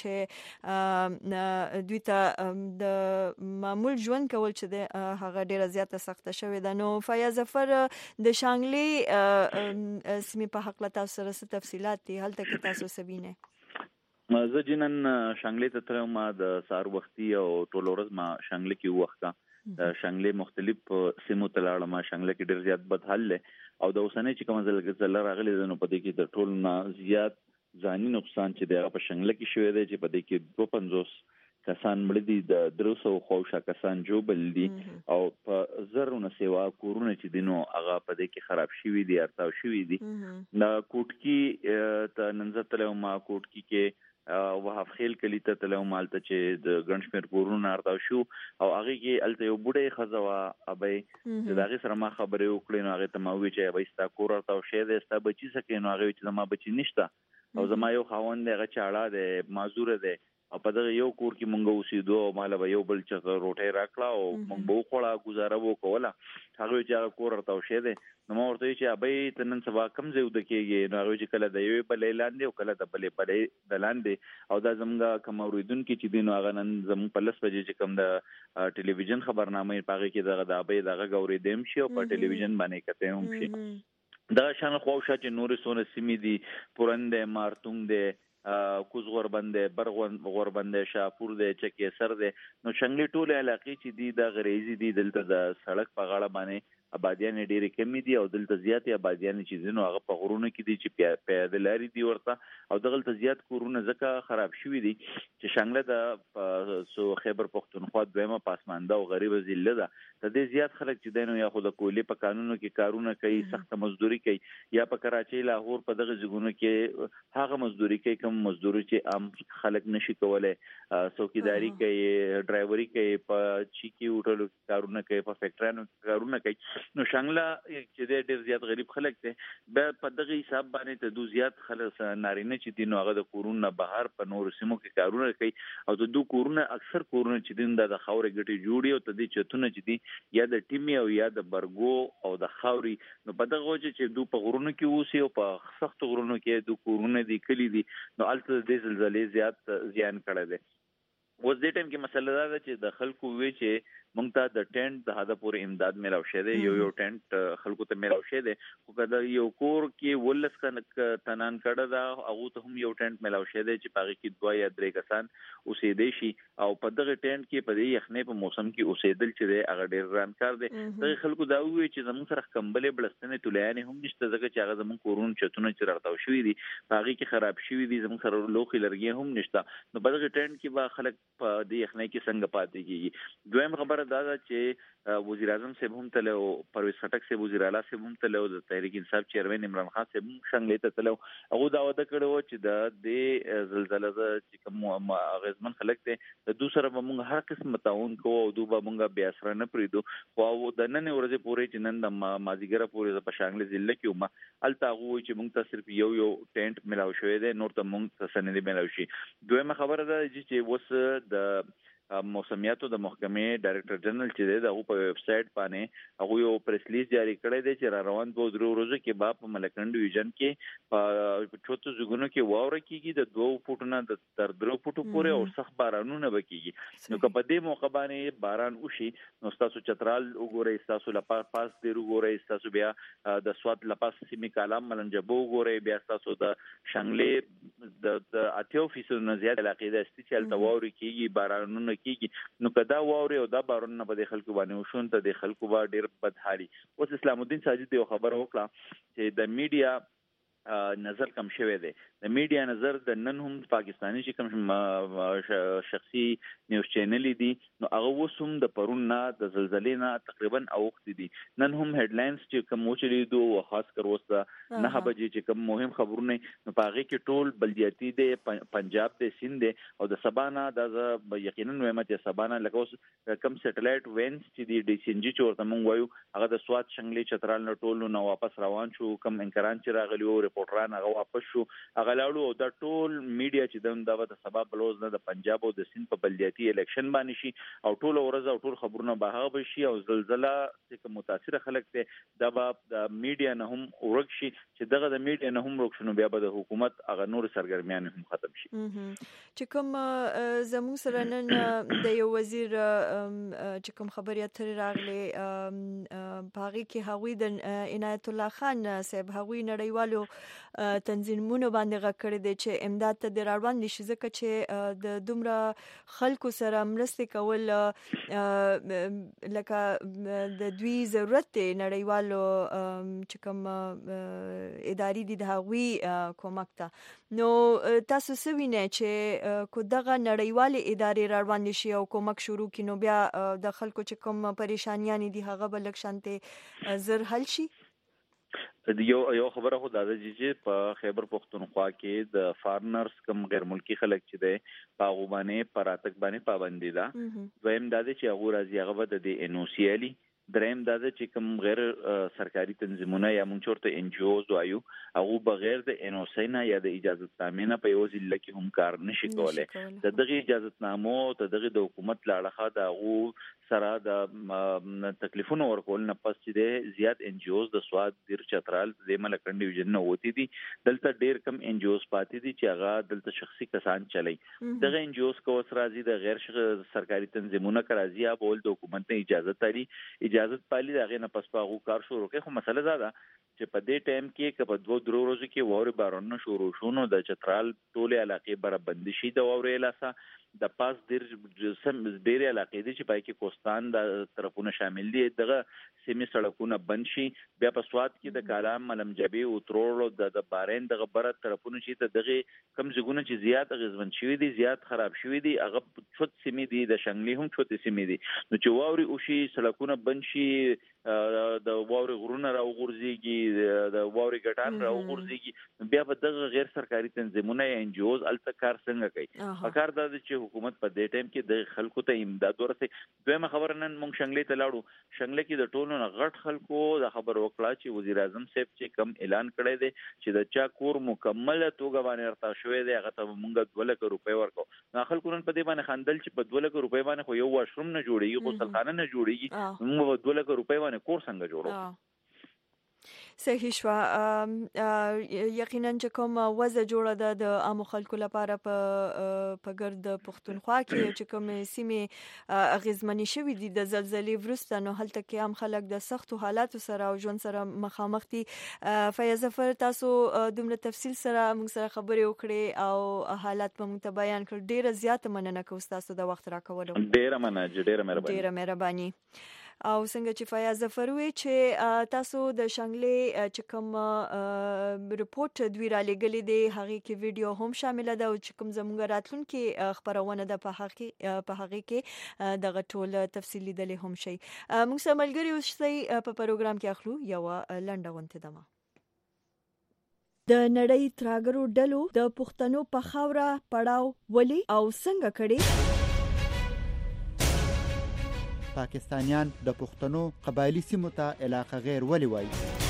چې دوی ته د معمول ژوند کول چې د هغه ډیره زیاته سخته شوې ده. نو فیاض ظفر د شانګلې سیمې په حق له تاسو سره څه تفصیلات دي هلته کې تاسو سبینه؟ زه جنن شانګلې ته تلم ما د سار وختي او ټول ورځ ما شانګلې کې وخته د شانګلې مختلف سیمو ته لاړم ما شانګلې کې ډېر زیات بد حال له او د اوسنۍ چې کوم ځل راغلي نو په دې کې د ټول نه زیات ځاني نقصان چې د په شانګلې کې شوی دی چې په دې کې دوه پنځوس کسان مړ دي د درې سوه خوشا کسان جوبل دي او په زرونه سیوا کورونه چې دینو هغه په دې کې خراب شوي دي ارتاو شوي دي. د کوټکی ته ننځتلو ما کوټکی کې وهاف خیل کلی ته تلو مالته چې د ګنشمیر کورونه ارتاو شو او هغه کې الته یو بډای خزوا ابي چې داغه سره ما خبرې وکړې نو هغه ته ما وی چې ابي ستا کور ارتاو شه دې ستا بچی سکه نو هغه چې ما بچی نشته او زما یو خاوند هغه چاړه ده معذور ده او په دغه یو کور کې مونږ اوسېدو او مال به یو بل چې روټي راکړه او مونږ به خوړه گزاره وکوله هغه چې کور ورته شه ده نو مو ورته چې ابي تنن سبا کم زیو د کېږي نو هغه چې کله د یوې په لاندې او کله د بلې په د لاندې او دا زمونږ کوم اوریدونکو چې دینو هغه نن زمونږ په لس بجې چې کوم د ټلویزیون خبرنامه پاږي کې دغه د ابي دغه غوري دیم شي او په ټلویزیون باندې کته هم شي دا شان خوښه چې نور سونه سیمې دي پرنده مارتونګ دي کوز غوربنده برغون غوربنده شاپور دی چکی سر دی نو شنګلی ټوله علاقې چې دی د غریزي دی دلته د سړک په غاړه باندې آبادیان ډېرې کمې دي او دلته زیاتې آبادیان چې دي نو هغه په غرونو کې دي چې پیاده لارې دي ورته او دغلته زیات کورونه ځکه خراب شوي دي چې شانګله د سو خیبر پختونخوا دویمه پاسمانده او غریبه ضلع ده. د دې زیات خلک چې دي نو یا خو د کولې په قانونو کې کارونه کوي، سخت مزدوري کوي، یا په کراچۍ لاهور په دغه ځایونو کې هغه مزدوري کوي کوم مزدوري چې عام خلک نشي کولای، څوکیداری کوي، ډرایوري کوي، په چیکی هوټلو کې کارونه کوي، په فیکټریانو کې کارونه کوي. نو شانګله چې ډېر زیات غریب خلک دي به په دغه حساب باندې ته دو زیات خلک نارینه چې دي نو هغه د کورونه بهر په نور سیمو کې کارونه کوي او د دو کورونه اکثر کورونه چې دي د خاورې ګټي جوړي او تدې چتونه چې دي یا د ټیمي او یا د برګو او د خاوري. نو په دغه وجه چې دو په غرونو کې اوسي او په سخت غرونو کې دو کورونه دي کلی دي نو الته د زلزلې زیات زیان کړی دی. اوس دې ټایم کې مسله دا ده چې د خلکو وی چې مونږ ته د ټینټ د هدا پورې امداد ملاو شه دی، یو یو ټینټ خلکو ته ملاو شه دی، خو کله یو کور کې ولس کنه تنان کړه دا هغه ته هم یو ټینټ ملاو شه دی چې پاره کې دوه یا درې کسان اوسېدې شي او په دغه ټینټ کې په دې یخنې په موسم کې اوسېدل چې دی هغه ډېر ران کار دی. دغه خلکو دا وی چې زموږ سره کمبلې بلستنې تلیانې هم نشته ځکه چې هغه زموږ کورون چتونه چې راټاو شوی دي هغه کې خراب شوی دي، زموږ سره لوخي لرګي هم نشته. نو په دغه ټینټ کې به خلک په دې یخنۍ کې څنګه پاتې کیږي. دویم خبره دا ده چې وزیر اعظم صاحب هم تلو، پرویز خټک صاحب وزیر اعلی صاحب هم تلو، د تحریک انصاف چیرمن عمران خان صاحب هم څنګه ته تلو. هغه دا وعده کړو چې د دې زلزلې چې کوم اغیزمن خلک دي د دوسر به موږ هر قسم تعاون کوو او دوی به موږ بیا سره نه پریدو. خو د نن ورځې پورې چې نن د مازیګر پورې په شانګله ضلع کې ومه التاغو چې موږ ته صرف یو یو ټینټ ملاو شوی دی، نور ته موږ ته سند ملاو شي. دویمه خبره ده چې وس د موسمیاتو د محکمې ډایرکټر جنرال چې دی دغه په ویب سټ باندې هغه یو پریس ریلیز جاری کړی دی چې را روان دوه درو ورځې کې با په ملکند ډیویژن کې په چوتو زګونو کې واوره کیږي د دوه فوټونو د تر درو فوټو پورې او سخت بارانونه وکیږي. نو که په دې موقع باندې باران وشي نو تاسو چترال وګورئ، تاسو لپاره پاس دی وګورئ، تاسو بیا د سواد لپاره سیمه کالام ملنجبو وګورئ، بیا تاسو د شانګلې د اتیو فیصد نه زیات علاقې د استیچل تواوري کیږي، بارانونه کیږي. نو کدا ووري او دا بارونه په خلکو باندې وشون ته د خلکو با ډیر بدحالي. اوس اسلام الدین ساجد یو خبر وکړه چې د میډیا نظر کم شوی دی. د میډیا نظر د نن هم پاکستاني چې کوم شخصي نیوز چینل دي نو هغه وسوم د پرون نه د زلزلې نه تقریبا اوخت دي. نن هم هډلاینز چې کوم وچلي دو او خاص کر وسته نه بجې چې کوم مهم خبرونه نو پاغه کې ټول بلدیاتي دي، پنجاب دي، سند دي او د سبانا د یقینا نعمت سبانا لکه اوس کم سټلایټ وینز چې دی ډي سي ان جي چې ورته مونږ وایو هغه د سواد شنګلې چترال نه ټول نو واپس روان شو، کم انکران چې راغلی و ریپورټران هغه واپس شو، هغه لاړو او دا ټول میډیا چې د د سبب بلوز نه د پنجاب او د سند په بلدیاتي الیکشن باندې شي او ټول ورځ او ټول خبرونه به هغه شي او زلزلہ چې متاثر خلک ته د د میډیا نه هم ورک شي چې دغه د میډیا نه هم ورک شنو بیا به د حکومت هغه نور سرګرمیان هم ختم شي. چې کوم زموږ سره نن د یو وزیر چې کوم خبري اترې راغلي باغی کې هغوی د عنایت الله خان صاحب هغوی نړیوالو تنظیمونو باندې غکړې دي چې امداد ته د راوړاندې شي ځکه چې د دومره خلکو سره مرسته کول لکه د دوی ضرورت دی نړیوالو چې کوم اداري دي د هغوی کومک ته. نو تاسو څه وینئ چې کو دغه نړیوالې ادارې راوړاندې شي او کومک شروع کړي نو بیا د خلکو چې کوم پریشانیاں دي هغه به لږ شانته زر حل شي؟ یو یو خبره خو دا ده چې په خیبر پختونخوا کې د فارنرز کم غیر ملکی خلک چې دی په هغو باندې په راتګ باندې پابندي ده. دویم دا ده چې هغو راځي هغه به د ان او سی علي. دریم دا ده چې کوم غیر سرکاري تنظیمونه یا مونږ چورته ان جی اوز وایو هغه بغیر د ان او سی نه یا د اجازه نامې په یو ځل کې هم کار نشي کولای. د دغه اجازه نامو ته دغه د حکومت لاړه دا هغه سره د تکلیفونو ورکول نه پس چې د زیات ان جی اوز د سواد دیر چترال د ملکند ډیویژن نه وتی دي دلته ډیر کم ان جی اوز پاتې دي چې هغه دلته شخصي کسان چلای. دغه ان جی اوز کو سره راځي د غیر سرکاري تنظیمونو کرازي یا بول د حکومت نه اجازه تاري اجازه پالي دا غي نه پس پاغو کار شروع کوي. خو مسله دا ده چې په دې ټایم کې که په دوه درو ورځو کې ووري بارونه شروع شونه د چترال ټولې علاقې بره بندي شي د ووري لاسه د پاس ډیر سم ډیر علاقې دي چې پای کې کوستان د طرفونه شامل دي دغه سیمې سړکونه بند شي. بیا په سواد کې د کالام ملمجبي او ترور د د بارین دغه بره طرفونه چې ته دغه کم ځګونه چې زیات غزون شوی دي زیات خراب شوی دي هغه چوت سیمې دي د شنګلي هم چوت سیمې دي نو چې ووري او شي سړکونه بند شي د ووري غرونه راو غورځيږي د ووري ګټان راو غورځيږي بیا په دغه غیر سرکاري تنظیمونه ان جی اوز التکار څنګه کوي پکار د چې حکومت په دې ټایم کې د خلکو ته امداد ورسي. دویمه خبره نن مونږ شنګلې ته لاړو شنګلې کې د ټولو نه غټ خلکو د خبر وکړه چې وزیر اعظم صاحب چې کم اعلان کړی دی چې د چا کور مکمل توګه باندې ورته شوی دی هغه ته مونږ دوه لک روپۍ ورکو. نو خلکو نن په دې باندې خندل چې په دوه لک روپۍ باندې خو یو واشروم نه جوړیږي غسلخانه نه جوړیږي موږ په دوه لک روپۍ باندې کور څنګه جوړو. صحیح شو. یقینا چې کوم وضع جوړه ده د عام خلکو لپاره په په ګرد پښتونخوا کې چې کوم سیمې اغیزمنې شوې دي د زلزلې وروسته نو هلته کې هم خلک د سختو حالاتو سره او ژوند سره مخامخ دي. فیاض ظفر تاسو دومره تفصیل سره موږ سره خبرې وکړې او حالات په موږ ته بیان کړ. ډیره زیاته مننه کوم تاسو د وخت راکولو. ډیره مننه ډیره مهرباني ډیره مهرباني. او څنګه چې فیاض ظفر وی چې تاسو د شنګلې چې کوم رپورت دوی را لګلې دی هغه کې ویډیو هم شامل ده او چې کوم زموږ راتلونکي خبرونه ده په هغه په هغه کې دغه ټول تفصیلی دلې هم شي. موږ سره ملګری اوسئ په پروګرام کې اخلو یو لنډه ونته دمه. د نړۍ تراګرو ډلو د پښتنو په خاوره پړاو ولي او څنګه کړي. پاکستانیان د پښتنو قبایلی سیمو ته علاقه غیر ولي وایي.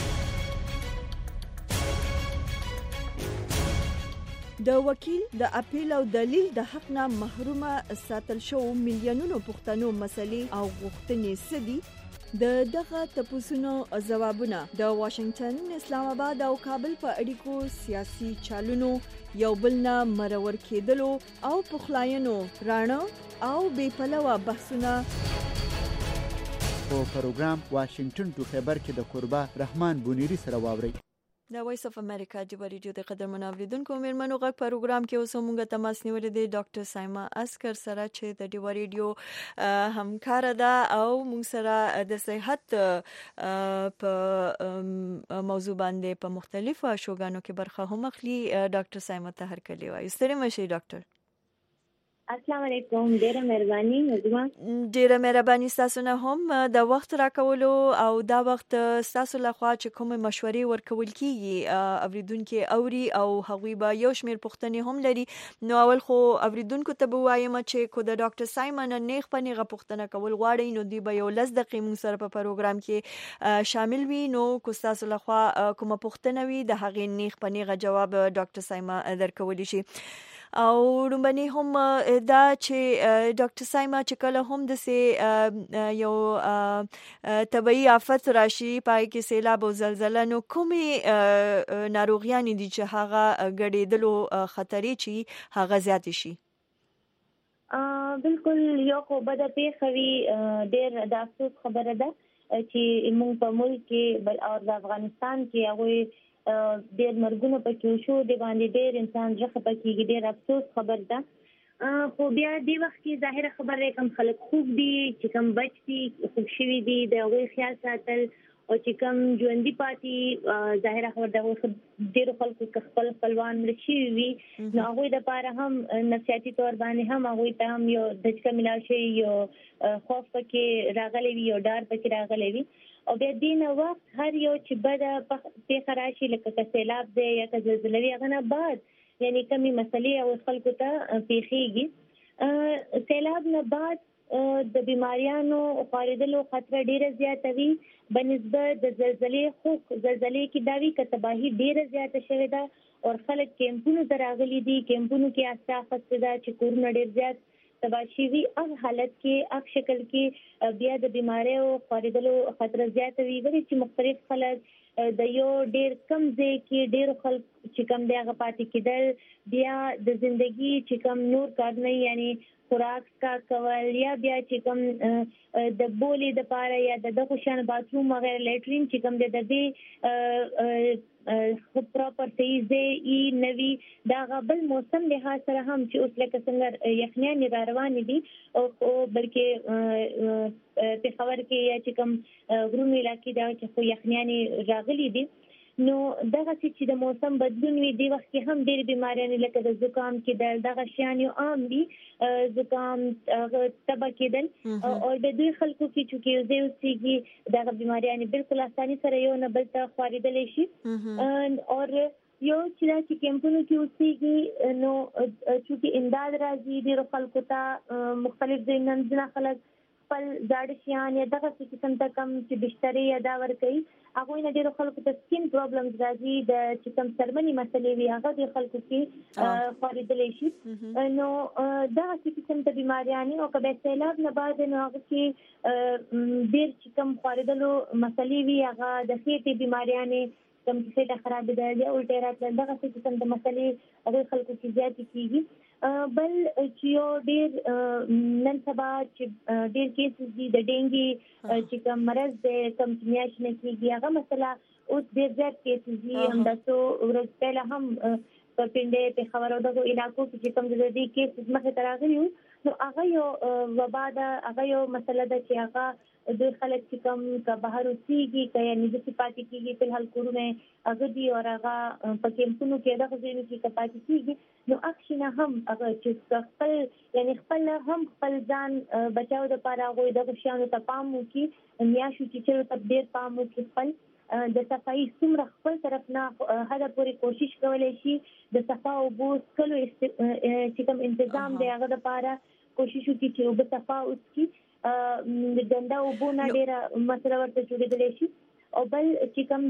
د وکیل د اپیل او دلیل د حق نه محرومه ساتل شو میلیونونو پښتنو مسلې او غوښتنې سدي. د دغه تپوسونو جوابونه د واشنگټن، اسلام آباد او کابل په اړیکو سیاسي چالونو یو بل نه مرور کېدلو او پخلاینو رانه او بې پلوه بحثونه په پروګرام واشنگټن ټو خبر کې د قربا رحمان بونیری سره واوري. د وایس اف امریکا جبر ریډیو د قدر منوریدونکو میرمنو غږ پروګرام کې اوس موږ تماس نیولې دی ډاکټر سایما اسکر سره چې د ډیو ریډیو همکار ده او موږ سره د صحت په موضوع باندې په مختلفو شوګانو کې برخه هم اخلي. ډاکټر سایما ته هر کلی وایي. ستړي مشي ډاکټر. السلام علیکم. ډیره مهرباني نظم. ډیره مهرباني تاسو نه هم د وخت راکولو او دا وخت تاسو لخوا چې کوم مشورې ورکول کیږي اوریدونکو اوري او هغوی به یو شمیر پوښتنې هم لري. نو اول خو اوریدونکو ته به وایم چې کو د ډاکټر سایمن نیغ پنی غ پوښتنه کول غواړي نو دی به یو لس دقیقې موږ سره په پروګرام کې شامل وي. نو کو تاسو لخوا کوم پوښتنه وي د هغې نیغ پنی غ جواب ډاکټر سایما درکول شي. او رومبني هم دا چې ډاکټر سایما چې کله هم د سه یو طبي آفت راشي پای کې سیلاب او زلزلہ نو کومي ناروغیان دي چې هغه غړېدلو خطرې چې هغه زیات شي. بالکل یو خو بده پیښوي ډېر د افسوس خبره ده چې موږ په ملک کې او د افغانستان کې هغه ډېر مرګونه پکې شو د باندې ډېر انسان ځخه پکې ډېر افسوس خبر ده. خو بیا د وخت کې ظاهره خبره کوم خلک خوب دي چې کوم بچ دي خوب شوي دي د هغوی خیال ساتل او چې کوم ژوندي پاتې ظاهره خبر ده ډېرو خلکو خپل خپلوان مړه شوي وي نو هغوی دپاره هم نفسیاتي طور باندې هم هغوی ته هم یو دچکه میلاو شوی یو خوف پکې راغلی وي یو ډار پکې راغلی وي. او بیا دین وخت هر یو چې بده پیښه راشي لکه که سیلاب دی یا که زلزله وي هغه نه بعد یعنی کمی مسلې او خلکو ته پیښیږي. سیلاب نه بعد د بیماریانو خارېدلو خطر ډیره زیاته وي بنسبت د زلزلې. خو زلزلې کې دا وي که تباهي ډیره زیاته شوې ده او خلک کیمپونو ته راغلي دي کیمپونو کې استا اخیستې ده چې کورونه ډیر زیات تباشيوي هغه حالت کې هغه شکل کې بیا د بیماری او خاردلو خطر زیات وي ولې چې مختلف خلک د یو ډیر کم ځای کې ډیر خلک چې کم دی هغه پاتې کېدل بیا د ژوندۍ چې کم نور کار نه یعنی خوراک کا کول یا بیا چې کم د بولې د پاره یا د دغه شان باتروم وغیرہ لیټرین چې کم د دې خو پراپر صحیح ځای ای نوی دا غبل موسم له سره هم چې اوس لکه څنګه یخنیان را روان دي او بلکې په خبر کې یا چې کم غرونو علاقې دا چې خو یخنیان راغلي دي نو دغه چې د موسم بدلون وي دی وخت کې هم ډېر بیماریاں لکه د زکام کې د دغه شیان یو عام دي زکام تبه کېدل او د دوی خلکو کې چې یو ځای دغه بیماریاں بالکل اساني سره یو نه بل ته خورېدل شي او یو چې دا چې کیمپونو کې اوسېږي نو چې امداد راځي ډېر خلکو ته مختلف ځایونو نه خلک خپل زاړه شیان یا دغه څه قسم ته کم چې بسترې یا دا ورکوي هغوی نه ډېرو خلکو ته سکین پرابلمز راځي د چې کم سرمنې مسلې وي هغه د خلکو کې خورېدلی شي نو دغه څه قسم ته بیماریانې او که بیا سیلاب نه بعد نو هغه کې ډېر چې کم خورېدلو مسلې وي هغه د خېټې بیماریانې کم چې خېټه خرابېدل یا الټۍ راتلل دغه څه قسم د مسلې هغوی خلکو کې زیاتې کېږي بل چې یو ډېر نن سبا چې ډېر کیسز دي د ډینګي چې کوم مرض دی کوم چې میاشت نه کېږي هغه مسله اوس ډېر زیات کیسز دي همداسې ورځ پهله هم په پنډۍ پېښور او دغو علاقو کې چې کوم د دې کیسز مخې ته راغلي وو نو هغه یو وبا ده هغه یو مسله ده چې هغه دوی خلک چې کوم که بهر اوسېږي که یعنې داسې پاتې کېږي فلحال کورونه هغه دي او هغه په کیمپونو کې دغه ځایونو کې که پاتې کېږي نو هغه شي نه هم هغه چې خپل یعنې خپل هم خپل ځان بچاو دپاره هغوی دغه شیانو ته پام وکړي میاشتو چې چېرو ته ډېر پام وکړي خپل د صفایي څومره خپل طرف نه حده پورې کوشش کولی شي د صفا اوبو څښلو چې کوم انتظام دی هغه دپاره کوشش وکړي چې اوبه صفا وڅښي د ګنده اوبو نه ډېره مسله ورته جوړېدلی شي او بل چې کوم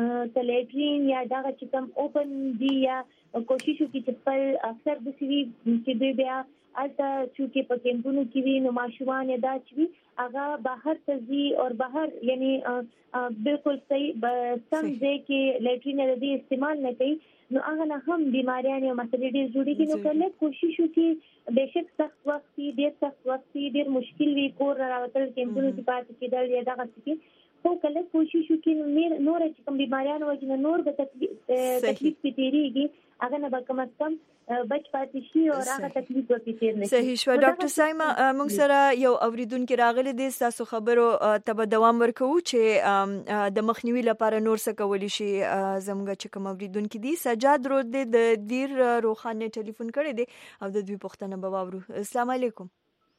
د لیټرین یا دغه چې کوم اوپن دي یا کوشش وکړي چې خپل اکثر داسې وي چې دوی بیا هلته چونکې په کیمپونو کې وي نو ماشومان یا دا چې وي هغه بهر ته ځي او بهر یعنې بالکل صحیح سم ځای کې لیټرین د دې استعمال نه کوي نو هغه نه هم بیماریان او مسلې ډېر جوړېږي نو که لږ کوشش وکړي بېشک سخت وخت وي ډېر سخت وخت وي ډېر مشکل وي کور را راوتل کیمپونو کې پاتې کېدل یا دغه څه کې خو که لږ کوشش وکړي نو نور چې کوم بیماریان وجې نه نور به تکلیف پې تېرېږي هغه نه به کم از کم بچ پاتې شي او هغه تکلیف به پې تېر نه شي. صحیح شوه. ډاکټر سایما موږ سره یو اورېدونکي راغلی دی ستاسو خبرو ته به دوام ورکوو چې د مخنیوي لپاره نور څه کولی شي زموږ چې کوم اورېدونکي دي. سجاد رود دی د دیر روخان نه ټلیفون کړی دی او د دوی پوښتنه به واورو. السلام علیکم.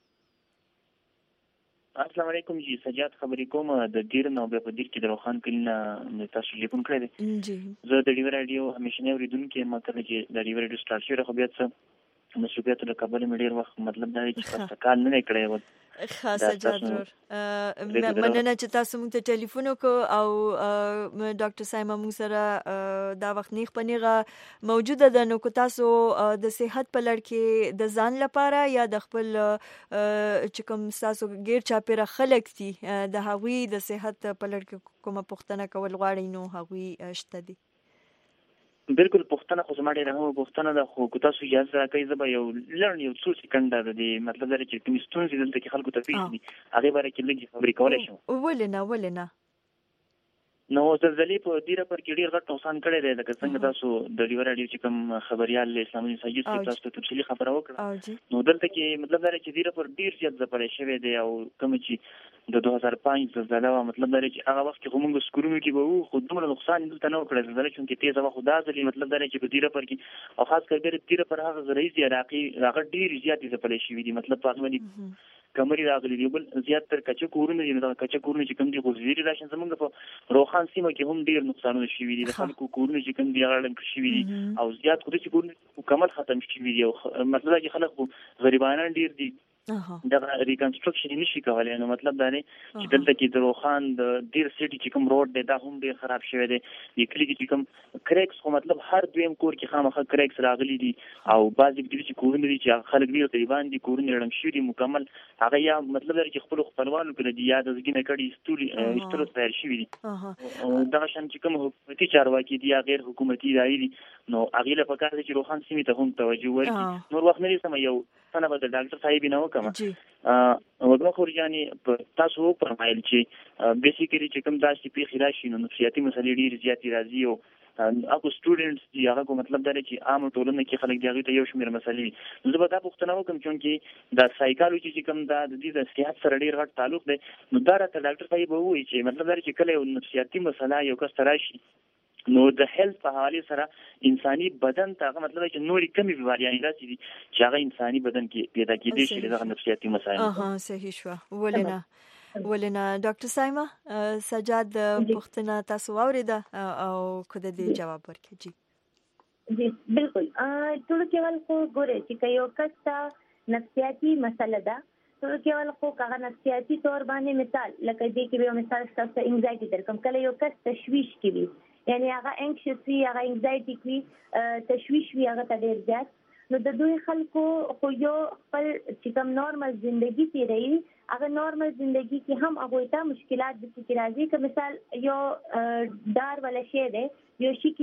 السلام علیکم جی سجاد خبرې کوم د دیر نو په دیر کې د روخان کلینه تاسو ټلیفون کړی دی جی زه د ډیو رادیو همیشنه اوریدونکو مطلب چې د ډیو رادیو سٹارټ شوی خو بیا څه مسؤلیت د کابل مډیر وخت مطلب دا چې څه کال نه کړی و خاصه جادرور مننه چې تاسو موږ ته ټلیفون وکړو او ډاکټر سایما موږ سره دا وخت نیغ پنیغه موجوده ده نو کو تاسو د صحت په لړ کې د ځان لپاره یا د خپل چې کوم تاسو غیر چاپیره خلک دي د هغوی د صحت په لړ کې کومه پوښتنه کول غواړئ نو هغوی شته دي. بالکل پښتنه خو زما ډېره هم پښتنه ده خو که تاسو اجازه راکړئ زه به یو لرن یو څو سکنډه د دې مطلب دا چې کومې ستونزې دلته کې خلکو ته پېښ دي هغې باره کې لږ خبرې کولی شم. ولې نه ولې نه نو زلزلې په دیره پر کې ډېر غټ نقصان کړی دی لکه څنګه تاسو د ډیو راډیو چې کوم خبریال اسلامي ساجد صاحب تاسو ته تفصیلي خبره وکړه نو دلته کې مطلب دا چې دیره پر ډېر زیات ځپلی شوی دی او کوم چې د دوه هزار پنځه زلزله وه مطلب دا چې هغه وخت کې خو موږ سکرونو کې به وو خو دومره نقصان دلته نه وکړی زلزله چونکې تیزه وه خو دا ځلې مطلب دا چې په دیره پر کې او خاص کر بیا دیره پر هغه غریزي علاقې هغه ډېرې زیاتې ځپلی شوي دي مطلب په هغه باندې کمرې راغلي دي بل زیات تر کچه کورونه دي نو دغه کچه کورونه چې کوم دي خو زیري راشن زموږ په روخان سیمه کې هم ډېر نقصانونه شوي دي د خلکو کورونه چې کوم دي هغه ړنګ شوي دي او زیات خو چې کورونه مکمل ختم شوي دي او مطلب دا چې خلک خو غریبانان ډېر دي دا ریکنسټرکشن نشي کولای. نو مطلب دا نه چې دلته کې د روخان د ډیر سټي چې کوم روډ دی دا هم ډیر خراب شوی دی. د کلی کې کوم کریکس خو مطلب هر دویم کور کې خامخا کریکس راغلي دي او بعضې کې چې کورونه دي چې خلک ډیر غریبان دي کورونه ړنګ شوي دي مکمل هغه یا مطلب دا چې خپل خپلوانو کړي دي یا د زګینه کړي استوري استورو تیار شوي دي. دا شان چې کوم حکومتي چارواکي دي یا غیر حکومتي ادارې دي نو هغه له پکار دي چې روخان سیمې ته هم توجه ورکړي. نور وخت نه سم یو څنګه به د ډاکټر صاحب نه وکم وګړو خورجاني تاسو په فرمایل چې بیسیکلی چې کوم داسې پیښې راشي نو نفسیاتي مسلې ډېرې زیاتې راځي او هغه سټوډنټس دي هغه کو مطلب دا چې عام ټولنه کې خلک دی هغه ته یو شمېر مسلې نو زه به دا پوښتنه وکم چې دا سایکالوجي چې کوم دا د دې د صحت سره ډېر غټ تعلق دی نو دا راته ډاکټر صاحب وایي چې مطلب دا چې کله یو نفسیاتي مسله یو کس ته راشي نو د هیلث په حواله سره انساني بدن ته هغه مطلب چې نوري کمی بیماریاں دي چې هغه انساني بدن کې پیدا کېدي شي د نفسیاتي مسایل. اها صحیح شو. ولنا ولنا ډاکټر سایما سجاد پختنا تاسو اوریدا او کده دې جواب ورکړي. جی جی بالکل ټول کېول خو ګوره چې یو کس نفسیاتي مسله ده ټول کېول خو هغه نفسیاتي تور باندې مثال لکه دې کې به مثال تاسو انزایټي درکم کله یو کس تشویش کوي یعنی هغه انکشس وي هغه انزایټي کوي تشویش وي هغه ته ډېر زیات نو د دوی خلکو خو یو خپل چې کوم نارمل ژوندۍ تیروي هغه نارمل ژوندۍ کې هم هغوی ته مشکلات د څه راځي که مثال یو ډار والا شی دی یو شي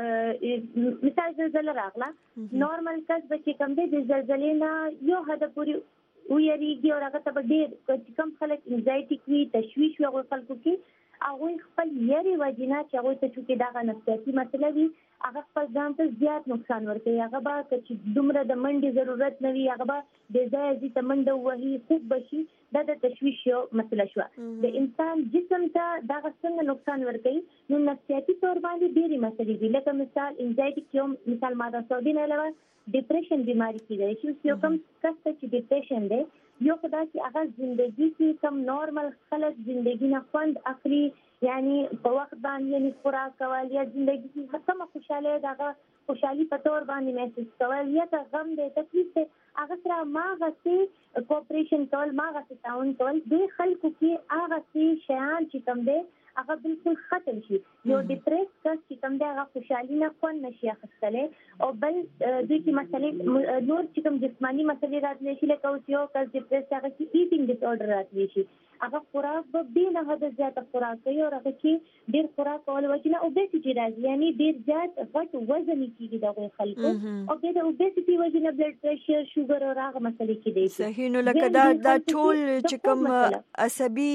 کې مثال زلزله راغله نارمل کس به چې کوم دی د زلزلې نه یو حده پورې ویریږي او هغه ته به ډېر چې کوم خلک انزایټي کوي تشویش وي هغوی خلکو کې هغوی خپل یری وجینا چې هغوی ته چونکې دغه نفسیاتي مسله وي هغه خپل ځان ته زیات نقصان ورکوي. هغه به که چې دومره د منډې ضرورت نه وي هغه به بې ځایه ځي ته منډه ووهي خوب به شي دا د تشویش یو مسله شوه. د انسان جسم ته دغه څنګه نقصان ورکوي نو نفسیاتي طور باندې ډېرې مسلې دي لکه مثال انزایټي کې یو مثال ما د سعودي نه علاوه ډپریشن بیماري کېدای شي یو کوم کس ته چې ډپریشن دی یو خدا چې هغه زندگی کې کم نارمل خلک زندگی نه خوند اخلي یعنی په وخت باندې یعنی خوراک کول یا زندگی کې کومه خوشاله دغه خوشحالي په تور باندې محسوس کول یا ته غم دی تکلیف دی هغه سره ماغه سي کوپریشن کول ماغه سي تعاون کول د خلکو کې هغه سي شیان چې کوم دی هغه بالکل ختم شي. یو ډیپریس کس چې کوم دی هغه خوشحالي نه خوند نشي اخیستلی او بل دوی کې مسلې نور چې کوم جسماني مسلې راتلی شي لکه اوس یو کس ډیپریس هغه کې ایټینګ ډس order راتلی شي هغه خوراک به بې نه حده زیاته خوراک کوي او هغه کې ډېر خوراک کول وجې نه اوبیسټي راځي یعنی ډېر زیات غټ وزن کېږي د هغوی خلکو او بیا د اوبیسټي وجې نه بلډ پریشر شوګر او هغه مسلې کېدی شي. صحیح. نو لکه دا دا ټول چې کوم عصبي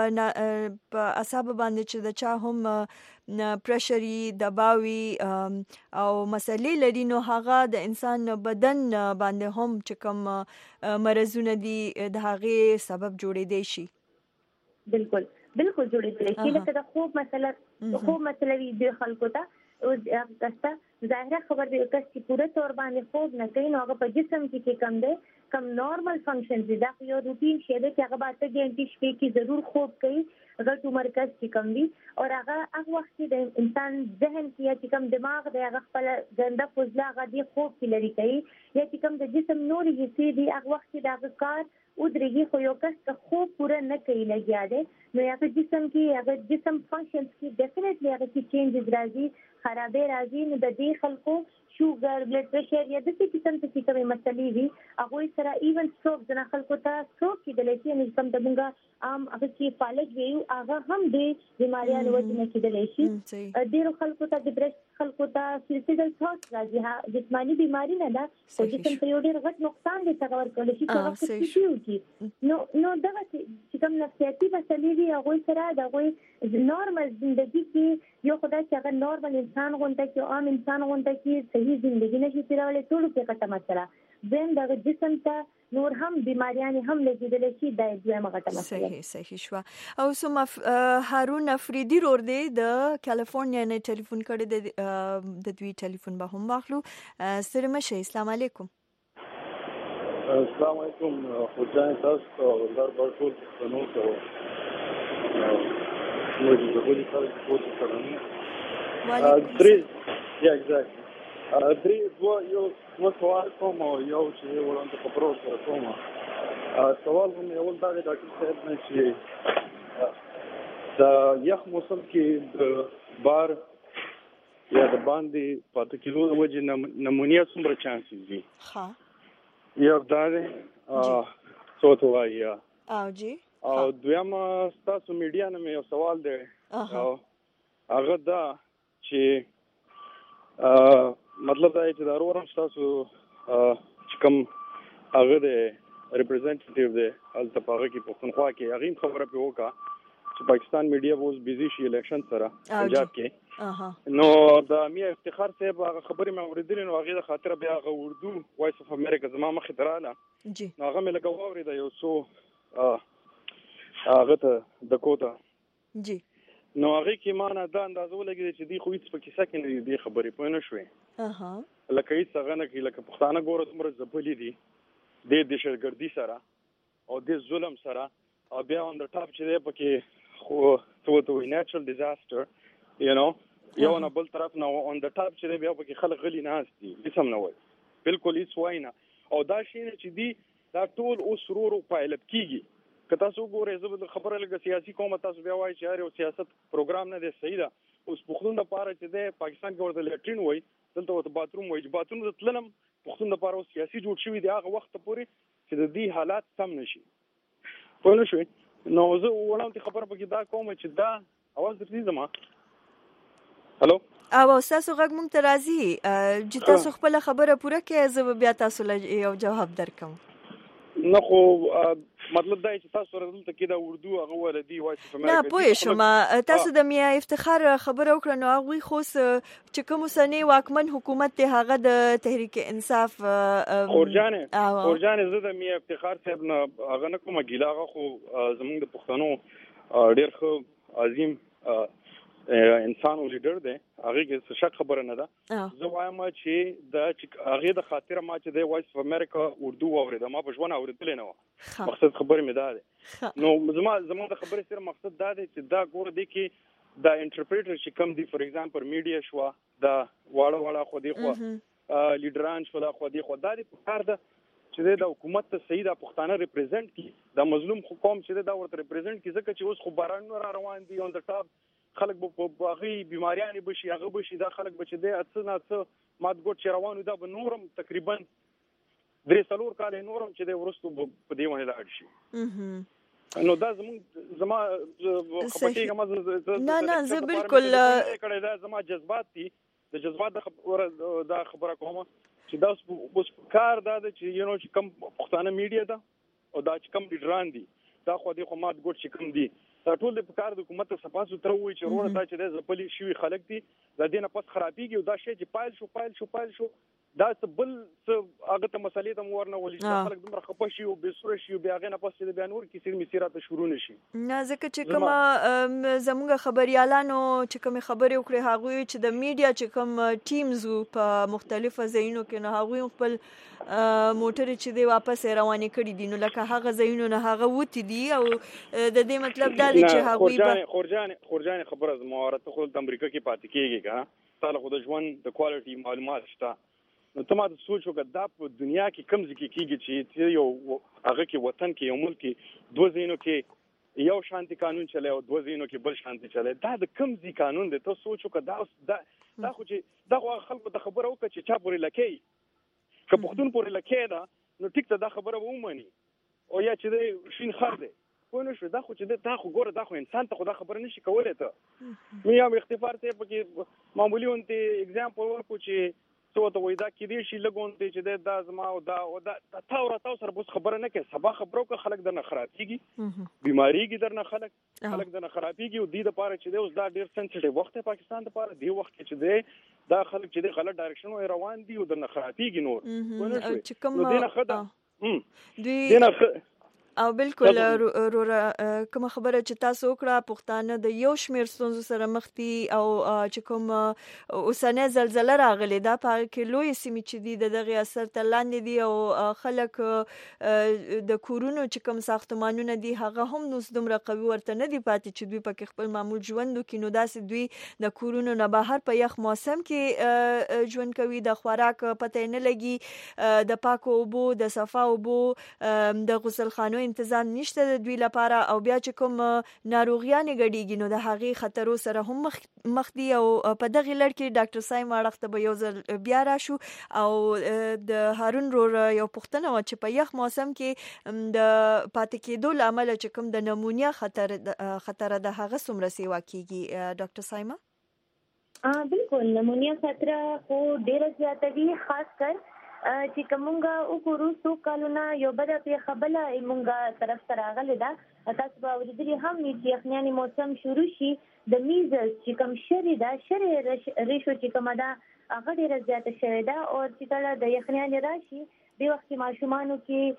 په اعصابو باندې چې د چا هم پرشري دباوي او مسلې لري نو هغه د انسان بدن باندې هم چې کوم مرزونه دي د هغې سبب جوړېدی شي. بالکل بالکل جوړېدلی شي لکه د خوب مسله خوب مسله وي دوی خلکو ته اوس هغه کس ته ظاهره خبر دی کس چې پوره طور باندې خوب نه کوي نو هغه په جسم کې کې کم دی کم نارمل فنکشنز دي دا یو روټین شی دی چې هغه به اته ګنټې شپې کې ضرور خوب کوي غټ عمر کس چې کم وي او هغه هغه وخت کې د انسان ذهن کې یا چې کم دماغ دی هغه خپل ګنده فضله هغه دی خوب کې لري کوي یا چې کم د جسم نورې حصې دي هغه وخت کې د هغه کار ودرېږي خو یو کس که خوب پوره نه کوي لګیا دی نو هغه جسم کې هغه جسم فنکشنز کې ډیفینټلی هغه کې چینجز راځي خرابې راځي نو د دې خلکو شوګر بلډ پریشر یا داسې قسم ته چې کومې مسلې وي هغوی سره ایون سټروک ځینې خلکو ته سټروک کېدلی شي یعنې کوم ته مونږ عام هغه چې فالج ویو هغه هم د بیماریانو وجې نه کېدلی شي. ډېرو خلکو ته ډپریس خلکو ته سویسایډل تھاټس راځي جسماني بیماري نه ده خو جسم ته یو ډېر غټ نقصان دی څنګه ورکولی شي چې هغه خودکشي وکړي نو نو دغه چې کوم نفسیاتي مسلې دي هغوی سره د هغوی نارمل زندګي کې یو خدای چې هغه نارمل انسان غونډه کې عام انسان غونډه کې صحیح زندګي نشي تیرولی ټولو کې غټه مسله دویم دغه جسم ته نور هم بیماریانې هم لګېدلی شي دا دویمه غټه مسله. صحیح صحیح شوه. او سم هارون افریدي رور دی د کالیفورنیا نه ټلیفون کړی دی د دوی ټلیفون به هم واخلو. ستړي مه شئ. السلام علیکم. السلام علیکم. خدای تاسو ته ولر ورکول پښتنو ته نو د غوړي خلک پوښتنه کوي. وعلیکم السلام. یا ایگزیکټلی درې دوه یو دوه سوال کوم او یو چې ورته خبرو سره کوم سوال هم یو دا دی ډاکټر صاحب نه چې د یخ موسم کې د بار یا د باندې پاتې کېدو د وجې نمونیا څومره چانسز دي؟ ها یو دا دی څه ته وایي او جی او دویم ستاسو میډیا نه مې یو سوال دی او هغه دا چې مطلب دا چې دا ورورم ستاسو چې کوم هغه دی ریپرزنټیټیو دی هلته په هغه کې پښتونخوا کې هغې خبره پرې وکړه چې پاکستان میډیا به اوس بیزي شي الیکشن سره پنجاب کې نو د میا افتخار صاحب هغه خبرې مې اورېدلې نو هغې د خاطره بیا هغه اردو وایس اف امریکا زما مخې ته راغله نو هغه مې لږه واورېده یو څو هغه ته دکو ته جی نو هغې کې ما نه دا اندازه ولګېده چې دوی خو هېڅ په کیسه کې نه دي دې خبرې پوه نه شوې لکه هېڅ هغه نه کوي لکه پښتانه ګوره څومره ځپلي دي دې دهشتګردي سره او دې ظلم سره او بیا اون د ټاپ چې دی پکې خو څه ورته وایي نیچرل ډیزاسټر یو نو یو نه بل طرف نه اون د ټاپ چې دی بیا پکې خلک غلي ناست دي هېڅ هم نه وایي بلکل هېڅ وایي نه او دا شی نه چې دي دا ټول اوس ورو ورو پایلټ کېږي که تاسو وګورئ زه به خبره لږه سیاسي کومه تاسو بیا وایي چې هر یو سیاست پروګرام نه دی صحیح ده اوس پښتون دپاره چې دی پاکستان کې ورته لیټرین وایي دلته ورته باتروم وایي چې باتروم ته تللم پښتون دپاره اوس سیاسي جوړ شوي دی هغه وخته پورې چې د دې حالات سم نه شي پوه نه شوې نو زه وړاندې خبره پکې دا کوم چې دا اواز درځي زما هلو او تاسو غږ مونږ ته راځي چې تاسو خپله خبره پوره کړئ زه به بیا تاسو له یو جواب درکم نه خو مطلب دا چې تاسو سره دلته کې دا اردو هغه ولدي وایي نه پوه شوم تاسو د میا افتخار خبره وکړه نو هغوی خو چې کوم اوسنی واکمن حکومت دی هغه د تحریک انصاف خورجانې خورجانې زه د میا افتخار صاحب نه هغه نه کومه ګیله هغه خو زموږ د پښتنو ډېر ښه عظیم انسان او لیډر دی هغې کې څه شک خبره نه ده زه وایم چې د هغې د خاطره ما چې دی وایس اف امریکا اردو واورېده ما په ژوند اورېدلی نه وه مقصد خبرې مې دا دی نو زما زما د خبرې سره مقصد دا دی چې دا ګوره دی کې دا انټرپریټر چې کوم دی فار ایگزامپل میډیا شوه دا واړه واړه خو دی خوا لیډران شوه دا خو دی خو دا دی په کار ده چې د حکومت ته صحیح دا پښتانه ریپرزینټ کړي دا مظلوم قوم چې دا ورته ریپرزینټ کړي ځکه چې اوس خو بارانونه را روان دي اون د ټاپ خلک به په هغې بیماریانې به شي هغه به شي دا خلک به چې دی څه نه څه مات ګوټ چې روان وي دا به نورم تقریبا درې څلور کاله نورم چې دی وروستو په دې ونې لاړ شي نو دا زموږ زما نه نه زه بالکل کړی دا زما جذبات دي د جذبات دا خبره کومه چې دا اوس کار دا ده چې یو نو چې کم پښتانه میډیا ده او دا چې کم لیډران دي دا خو دې خو مات ګوټ چې کم دي دا ټول د کار د حکومت ته صفا سوتره وایي چې وروڼه دا چې دی ځپلي شوي خلک دي د دې نه پس خرابېږي او دا شی چې پایل شو پایل شو پایل شو دا څه بل څه هغه ته مسلې ته مو ورنه ولي چې خلک دومره خفه شي او بېسوره شي او بیا هغې نه پس چې د بیا نور کیسې میسې راته شروع نه شي نه ځکه چې کومه زموږ خبریالانو چې کومې خبرې وکړې هغوی چې د میډیا چې کوم ټیمز وو په مختلفو ځایونو کې نو هغوی خپل موټرې چې دی واپس یې روانې کړي دي نو لکه هغه ځایونو نه هغه وتې دي او د دې مطلب دا دی چې هغوی به خورجانې خورجانې خبره زما واره ته خو دلته امریکا کې پاتې کېږي که نه تا له خو د ژوند د کوالټي معلومات شته نو ته ما ته سوچ وکړه دا په دنیا کې کوم ځای کې کېږي چې یو هغه کې وطن کې یو ملک کې دوه ځایونو کې یو شانتي قانون چلی او دوه ځایونو کې بل شانتي چلی دا د کوم ځای قانون دی ته سوچ وکړه دا دا خو چې دا خو خلکو ته خبره وکړه چې چا پورې لکۍ که پښتون پورې لکۍ ده نو ټیک ته دا خبره به ومني او یا چې دی شین خر دی پوه نه شو دا خو چې دا خو ګوره دا خو انسان ته خو دا خبره نشي کولی ته نو یا اختفار ته پکې معمولي غوندې اګزامپل ورکړو چې څه ورته وایي دا کیدای شي لږ غوندې چې دی دا زما او دا او دا تا او راتاو سره اوس خبره نه کوي سبا خبره وکړه خلک درنه خرابېږي بیماریږي درنه خلک خلک درنه خرابېږي او دې دپاره چې دی اوس دا ډېر سنسټیو وخت دی پاکستان دپاره دې وخت کې چې دی دا خلک چې دی غلط ډایرکشن وایي روان دي او درنه خرابېږي نور پوه نه شوې نو دې نه ښه ده دې نه ښه او بالکل کوم خبره چې تاسو وکړه پښتانه د یو شمیر ستونزو سره مخ دي او چې کوم اوسنۍ زلزلہ راغلي دا په کې لوی سیمې چې دي دغه اثر ته لاندې دي او خلک د کورونو چې کوم ساختمانونه دي هغه هم نو دومره قوي ورته نه دي پاتې چې دوی په خپل معمول ژوند وکړي نو داسې دوی د کورونو نه بهر په یخ موسم کې ژوند کوي د خوراک پته نه لګي د پاکو اوبو د صفا اوبو د غسل خانو تنظیم نشته د دوی لپاره او بیا چې کوم ناروغیانې ګډیږي نو د هغې خطرو سره هم مخ دي او په دغه لړ کې ډاکټر صاحب ماړخته به یو ځل بیا راشو او د هارون رور یو پوښتنه و چې په یخ موسم کې د پاتې کېدو لامل چې کوم د نمونیا خطر خطر د هغه څومره سیوا کیږي ډاکټر صاحب؟ اه بالکل نمونیا خطر خو ډیره زیاته دي خاص کر چې کومګه او کورو سو کالونه یو بل په خبره موږ طرف سره غلې ده تاسو به ورېدلې هم چې یخنیاني موسم شروع شي د میزل چې کوم شری ده شری ریشو چې کومه ده هغه ډیره زیاته شوې ده او چې کله د یخنیاني راشي د وخت ماشومانو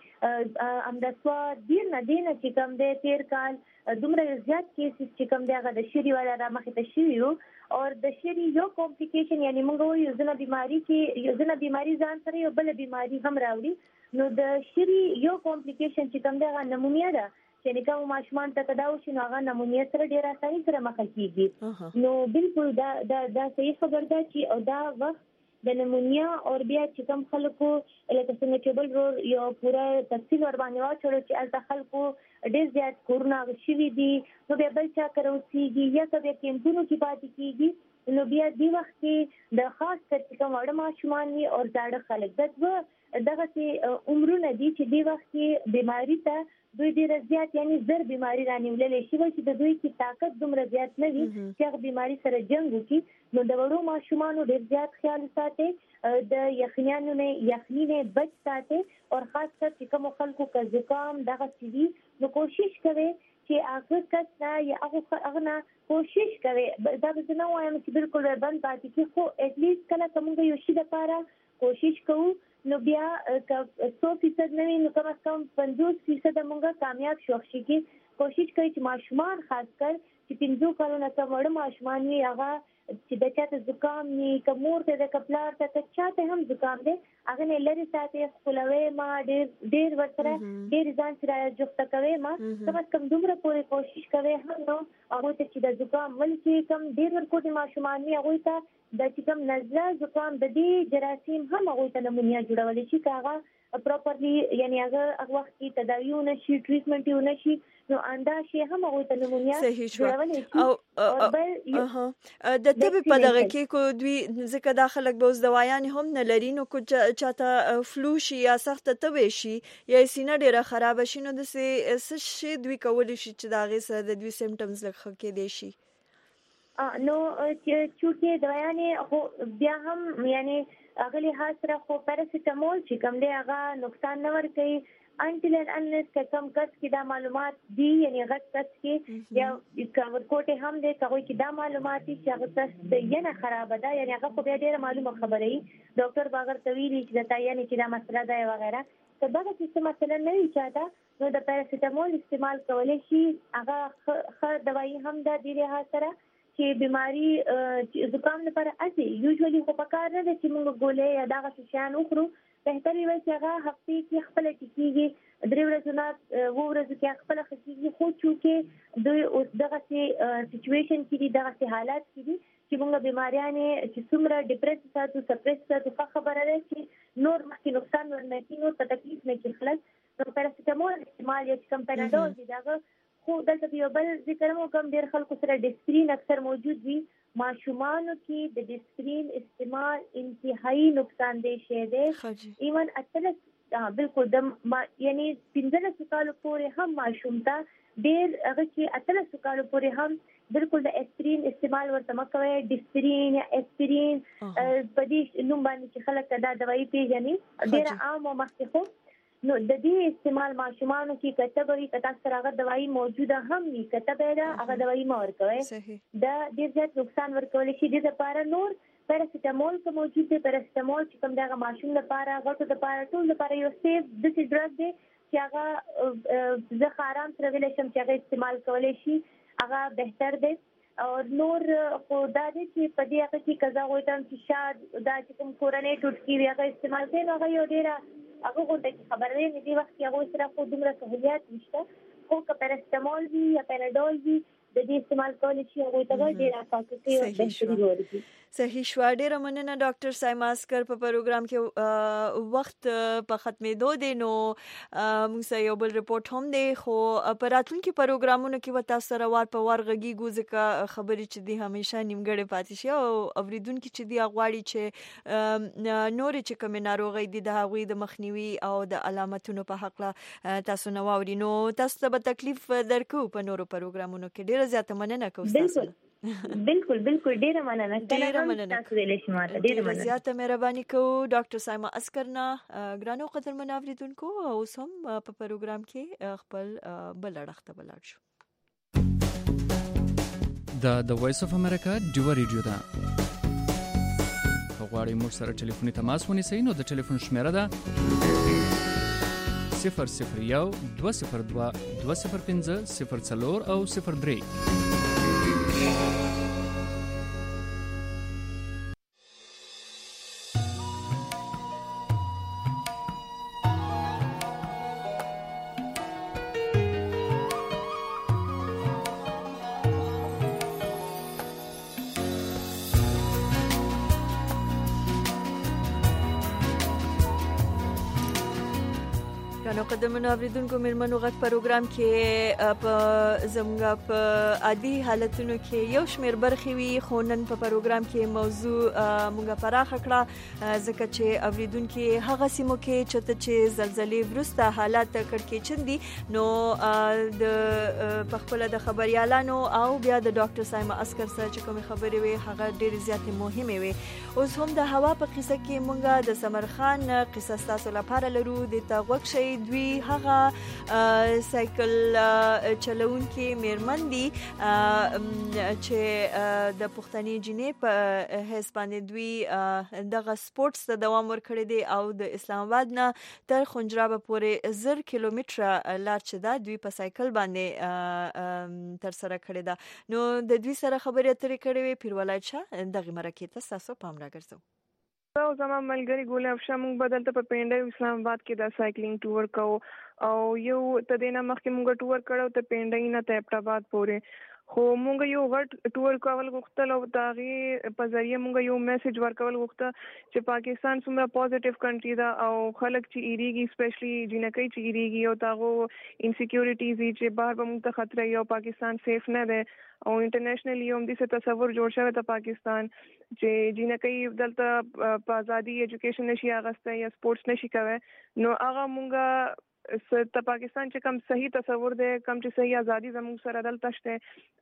کې امدسوا دیر نه دینه چې کوم د تیر کال دومره زیات کیسز چې کوم دی هغه د شری ولا را مخې ته شوي وو او د شری یو کمپلیکیشن یعنی موږ وایو یو ځنه بیماری کې یو ځنه بیماری ځان سره یو بل بیماری هم راوړي نو د شری یو کمپلیکیشن چې کوم دی هغه نمونیا ده چې کوم ماشومان ته تداوي شي نو هغه نمونیا سره ډیر اساني سره مخ کیږي نو بالکل دا دا دا صحیح خبر ده چې او دا وخت د نمونیا او بیا چې کوم خلکو لکه څنګه چې بل رول یو پورا تفصیل ور باندې واچول چې الته خلکو ډیر زیات کورونا شوي دي نو بیا بل چا کروسيږي یا کبه کیمپونو کې پاتې کیږي نو بیا دی وخت کې د خاص کر چې کوم وړ ماشومان او زاړه خلک دغه دغه چې عمرونه دي چې دی وخت کې بیماری ته دوی ډیر زیات یعنی زر بیماری رانیولې شي چې د دوی کې طاقت دومره زیات نه وي چې هغه بیماری سره جنگ وکړي نو د وړو ماشومانو ډیر زیات خیال ساتي د یخنیانو نه یخنی نه بچ ساتي او خاص کر چې کوم خلکو کا زکام دغه سړي نو کوشش کوي چې هغه کس نه یا هغه نه کوشش کوي دا به نه وایم چې بالکل بند پاتې کی خو اټ لیست کله کومه یو شي لپاره کوشش کوو نو بیا سو فیصد نه نو کم از کم پنځوس فیصد موږ کامیاب شو شي کې کوشش کوي چې ماشومان خاص کر چې پنځو کلونو ته وړ ماشومان یې هغه چې د چاته زکام ني کومور ته د کپلار ته چاته هم زکام دی هغه نه لري ساتي خپلوي ما ډېر ډېر ورسره ډېر ځان سره جوخته کوي ما کم از کم دومره پورې کوشش کوي هم نو هغه ته چې د زکام ولکې کم ډېر ورکو دي ماشومان یې هغه ته د چې کوم نزله زکام د دې جراثیم هم هغه ته نمونیا جوړول شي کاغه پراپرلی یعنی هغه هغه وخت کې تداوی ونشي ټریټمنټ ونشي نو انده شي هم هغه ته نمونیا جوړول شي او بل د طب په دغه کې کو دوی ځکه داخلك به اوس دوايان هم نه لري نو کو چاته فلو شي یا سخت تبه شي یا سینه ډیره خراب شي نو د څه شي دوی کول شي چې دا غي سره د دوی سیمټمز لکه کې دي شي نو چې دوايانې خو بیا هم یعنی اغلی حاصله خو پیراسیټامول چې کوم دی هغه نقصان نه ور کوي انټل ان انلیس کم کس کې دا معلومات دي یعنی غټ کس کې یا کور کوټه هم دی کوي چې دا معلومات چې هغه کس د ینه خراب ده یعنی هغه خو بیا ډیره معلومه خبره ای ډاکټر باغر تویلی چې دا یعنی چې دا مسله ده وغیرہ ته دا چې مثلا نه وي چاته نو د پیراسیټامول استعمال کولای شي هغه خ دوايي هم د دې حاصله چې بیماری زکام لپاره اسی یوزولي خو پکار نه دي چې موږ ګولې یا دغه شیان وخورو بهتري وي چې هغه هفتې کې خپل کېږي درې ورځې نه وو ورځې کې خپل کېږي خو چې دوی اوس دغه سچويشن کې دي دغه حالات کې دي چې موږ بیماریانې چې څومره ډیپریس ساتو سپریس ساتو خبره ده چې نور مخکې نقصان ورنکې نور په تکلیف نه کې خلک نو پیراسیټامول استعمال یا کم پناډول دي دغه خو دلته یو بل ذکر مو کوم ډیر خلکو سره ډیسپرین اکثر موجود وي ماشومانو کې د ډیسپرین استعمال انتهایی نقصان دی شه دی ایون اتلس بالکل د یعنی پنځه کالو پورې هم ماشوم ته ډیر هغه کې اتلس کالو پورې هم بالکل د اسپرین استعمال ورته مکوي ډیسپرین یا اسپرین په دې نوم باندې چې خلک دا دوايي پیژني ډیر عام او مخکې نو د دې استعمال ماشومانو کې کتابري کتا سره هغه دوايي موجوده هم وي کتابه هغه دوايي مور کوي دا ډیر زیات نقصان ورکول شي د لپاره نور پیراسیټامول کوم موجود دی پیراسیټامول چې کوم دغه ماشوم لپاره غوړو لپاره ټول لپاره یو سیف د ډرګ دی چې هغه زه خارام سره ویل شم چې هغه استعمال کولای شي هغه بهتر دی. او نور خو دا دی چې په دې هغه کې قضا غوښتم چې شاید دا چې کوم کورنۍ ټوټکي وي هغه استعمال کوي نو هغه یو ډېره هغه غوښته چې خبره وي دې وخت کې هغه سره خو دومره سهولیات نشته خو که پیراسټامول وي یا پیراډول وي د دې استعمال کولای شي هغه ته ډېر اساسي کوي او بهتري ورکړي. صحیح شو. ډیره مننه ډاکټر سایما اسکر. په پروګرام کې وخت په ختمېدو دی نو موږ سره یو بل رپورت هم دی خو په راتلونکي پروګرامونو کې به تاسو سره وار په وار غږیږو ځکه خبرې چې دی همیشه نیمګړې پاتې شي او اوریدونکي چې دی غواړي چې نور چې کوم ناروغي دي د هغوی د مخنیوي او د علامتونو په حق تاسو نو واوري نو تاسو ته به تکلیف درکو په نورو پروګرامونو کې. ډیره زیاته مننه کوم تاسو. بالکل بالکل ډیره مننه. ډیره مننه تاسو دې لښماته ډیره مننه. زیاته مهرباني کو ډاکټر سایما اسکر نه. ګرانو قدرمن اوریدونکو اوس هم په پروګرام کې خپل بل اړخته بلاړ شو. دا د وایس اف امریکا ډیو ریډیو ده. غواړئ موږ سره ټلیفوني تماس ونیسئ نو د ټلیفون شمیره ده صفر صفر یو دوه صفر دوه دوه صفر پنځه صفر څلور او صفر درې. نو قدمونو اوریدونکو مېرمنو غږ پروګرام کې په زموږ په عادي حالتونو کې یو شمېر برخې وي خو نن په پروګرام کې موضوع موږ پراخه کړه ځکه چې اوریدونکو هغه سیمو کې چې چې زلزلې وروسته حالات کړکېچن دي نو د پخپله د خبريالانو او بیا د ډاکټر سایما اسکر سره چې کوم خبرې وي هغه ډېرې زیاتې مهمه وي. اوس هم د هوا په قصه کې موږ د سمرخان قصه تاسو لپاره لرو. د تاغوک شي دوی هغه سایکل چلونکي میرمن دي چې د پښتني جنې په حساب باندې دوی دغه سپورتس ته دوام ورکړی دی او د اسلام آباد نه تر خنجراب پورې زر کیلومتره لار چې دا دوی په سایکل باندې تر سره کړی دا. نو د دوی سره خبرې اترې کړې وي پیرولای شه دغه مرکه ته تاسو پام راګرځو. او زما ملګری ګل افشا موږ بدلته په پینډه اسلام آباد کې دا سایکلینګ ټور کوو او یو تدینه مخکې موږ ټور کړو ته پینډه نه ته اپټاباد پورې خو موږ یو غټ ټور کول غوښتل او داغي په ذریعہ موږ یو میسج ورکول غوښته چې پاکستان څومره پوزټیو کنټری دا او خلک چې ایریږي سپیشلی جنکې چې ایریږي او تاغو انسیکیورټیز چې بهر به موږ ته خطر یو پاکستان سیف نه ده او انټرنیشنلی هم دې څه تصور جوړ شوی ته پاکستان چې جنکې دلته په ازادي ایجوکیشن نشي اغسته یا سپورتس نشي کوي نو هغه موږ ته پاکستان چې کوم صحیح تصور دی کوم چې صحیح ازادي زموږ سره دلته شته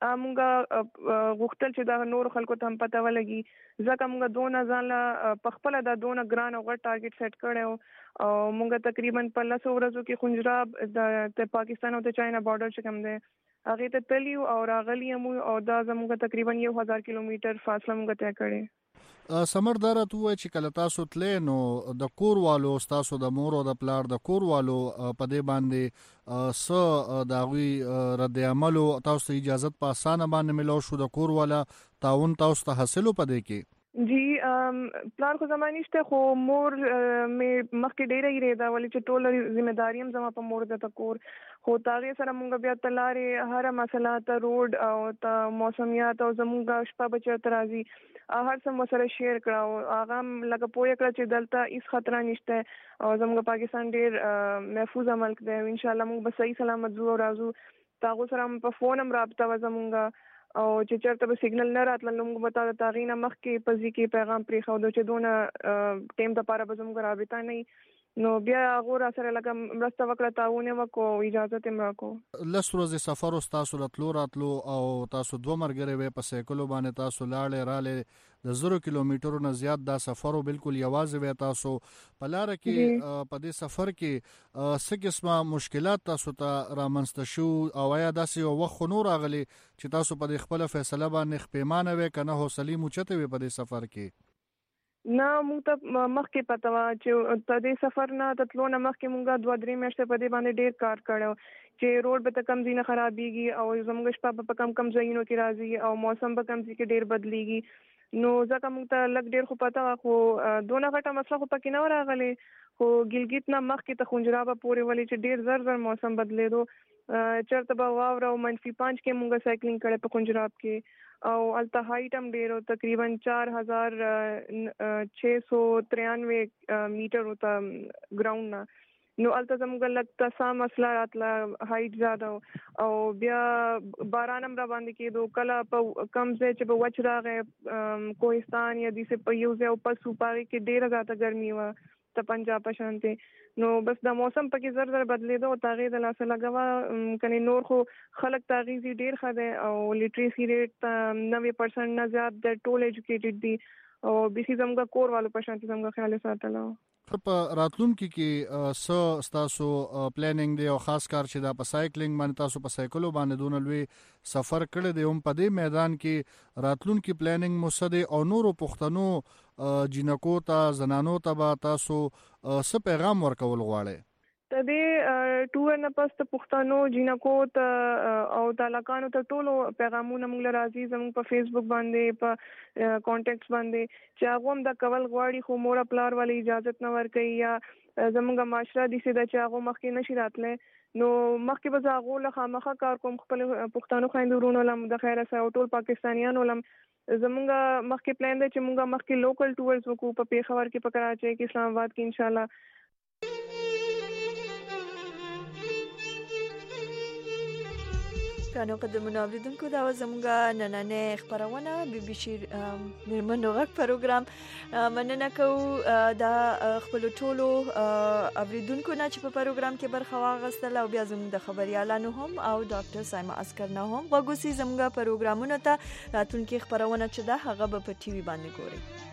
موږ غوښتل چې دا نور خلکو ته هم پته ولګي ځکه موږ دونه ځان په خپل دا دونه ګران او غټ ټارګټ سیټ کړو او موږ تقریبا په لسو ورځو کې خنجراب د پاکستان او د چاینا بارډر چې کوم دی هغه ته تلیو او راغلی مو او دا زموږ تقریبا یو هزار کیلومتر فاصله موږ طے کړې. سمردار ته وای چې کله تاسو تلې نو د کور والو تاسو د مور او د پلار د کور والو په دې باندې س داوی رد عمل تاسو اجازه په اسانه باندې ملو شو د کور والا تعاون تاسو ته حاصلو پدې کې جی پلان خو زمانیشته خو مور مې مخکې ډېره یې دا ولې چې ټول ذمہ داری هم زما په مور د تکور خو تاغه سره مونږ بیا تلارې هر مسله ته روډ او ته موسمیات او زمونږ شپه بچو ترازی هر څه مو سره شیر کړو هغه لکه پوهه کړ چې دلته هیڅ خطر نشته او زمونږ پاکستان ډېر محفوظ ملک دی ان شاء الله مونږ به صحیح سلامت زو راځو تاغه سره په فون هم رابطه و زمونږ او چې چرته به سیګنل نه راتل نو موږ به تا د تاغینه مخکې په ځکه پیغام پرې خو د چې دونه ټیم د پاره به زموږ رابطه نه نو بیا غوړه سره لکه مرسته وکړه تاونه وکړو اجازه تم راکو لس ورځې سفر او تاسو راتلو راتلو او تاسو دوه مرګره وې په سایکلو باندې تاسو لاړې رااله د زرو کیلومترو نه زیات دا سفر او بالکل یوازې وې تاسو په لار کې په دې سفر کې څه قسمه مشکلات تاسو ته رامنځته شو او یا داسې یو وخت نور راغلي چې تاسو په خپل فیصله باندې خپېمانه وې کنه حوصله مو چته وې په دې سفر کې نه موږ ته مخکې پته وه چې په دې سفر نه تلو نه مخکې موږ دوه درې میاشتې په دې باندې ډېر کار کړی چې روډ به ته کم ځای نه خرابېږي او زموږ شپه په کم کم ځایونو کې راځي او موسم به کم ځای کې ډېر بدلېږي. نو ځکه موږ ته لږ ډېر خو پته وه خو دونه غټه مسله خو پکې نه وه راغلې. خو ګلګت نه مخکې ته خنجرابه پورې ولې چې ډېر زر زر موسم بدلېدو. چېرته به واوره او منفي پنځ کې موږ سایکلینګ کړی په خنجراب کې او هلته هایټ هم ډېر و تقریبا چار هزار چھ سو ترانوے میټر وته ګراوند نه. نو هلته زموږ لږ ته سا مسله راتله هایټ زیاده او بیا باران هم را باندې کېدو. کله په کم ځای چې به وچ راغی کوهستان یا داسې په یو ځای او پس و په هغې کې ډېره زیاته ګرمي وه ته پنجاب په شانتې. نو بس د موسم پکې زر زر بدلېدو او د هغې د لاسه لګوه. کنې نور خو خلک ته اغېزې ډېر ښه دی او لیټریسي ریټ نوي پرسنټ نه زیات دی. ټول ایجوکیټډ دي او بیخي زموږ کور والو په شانتې زموږ خیال یې ساتلی و. په راتلونکي کې څه ستاسو پلانینګ دی او خاص کار چې دا په سایکلینګ باندې تاسو په سایکلو باندې دونه لوی سفر کړی دی هم په دې میدان کې راتلونکي پلانینګ مو څه دی او نورو پښتنو جینکو ته زنانو ته به تاسو څه پیغام ورکول غواړئ؟ د دې ټور نه پس د پښتنو جینکو ته او تعلقانو ته ټولو پیغامونه موږ له راځي زموږ په فیسبوک باندې په کانټیکټس باندې چې هغه هم دا کول غواړي خو مور پلار والی اجازت نه ورکوي یا زموږ معاشره داسې ده چې هغه مخکې نشي راتلی. نو مخکې به زه هغو له خامخا کار کوم خپل پښتنو خویندو ورونو لم د خیره سره او ټول پاکستانیانو لم. زموږ مخکې پلان دی چې موږ مخکې لوکل ټورز وکړو په پیښور کې په کراچۍ کې اسلام آباد کې انشاءالله. ګرانو قدرمنو اوریدونکو دا زموږ نننۍ خپرونه بي بي سي مېرمنو غږ پروګرام. مننه کوو دا خپلو ټولو اوریدونکو نه چې په پروګرام کې برخه واخیستله او بیا زموږ د خبریالانو هم او ډاکټر سایما عسکر نه هم غوږ اوسئ زموږ پروګرامونو ته. راتلونکي خپرونه چې ده هغه به په ټي وي باندې ګورئ.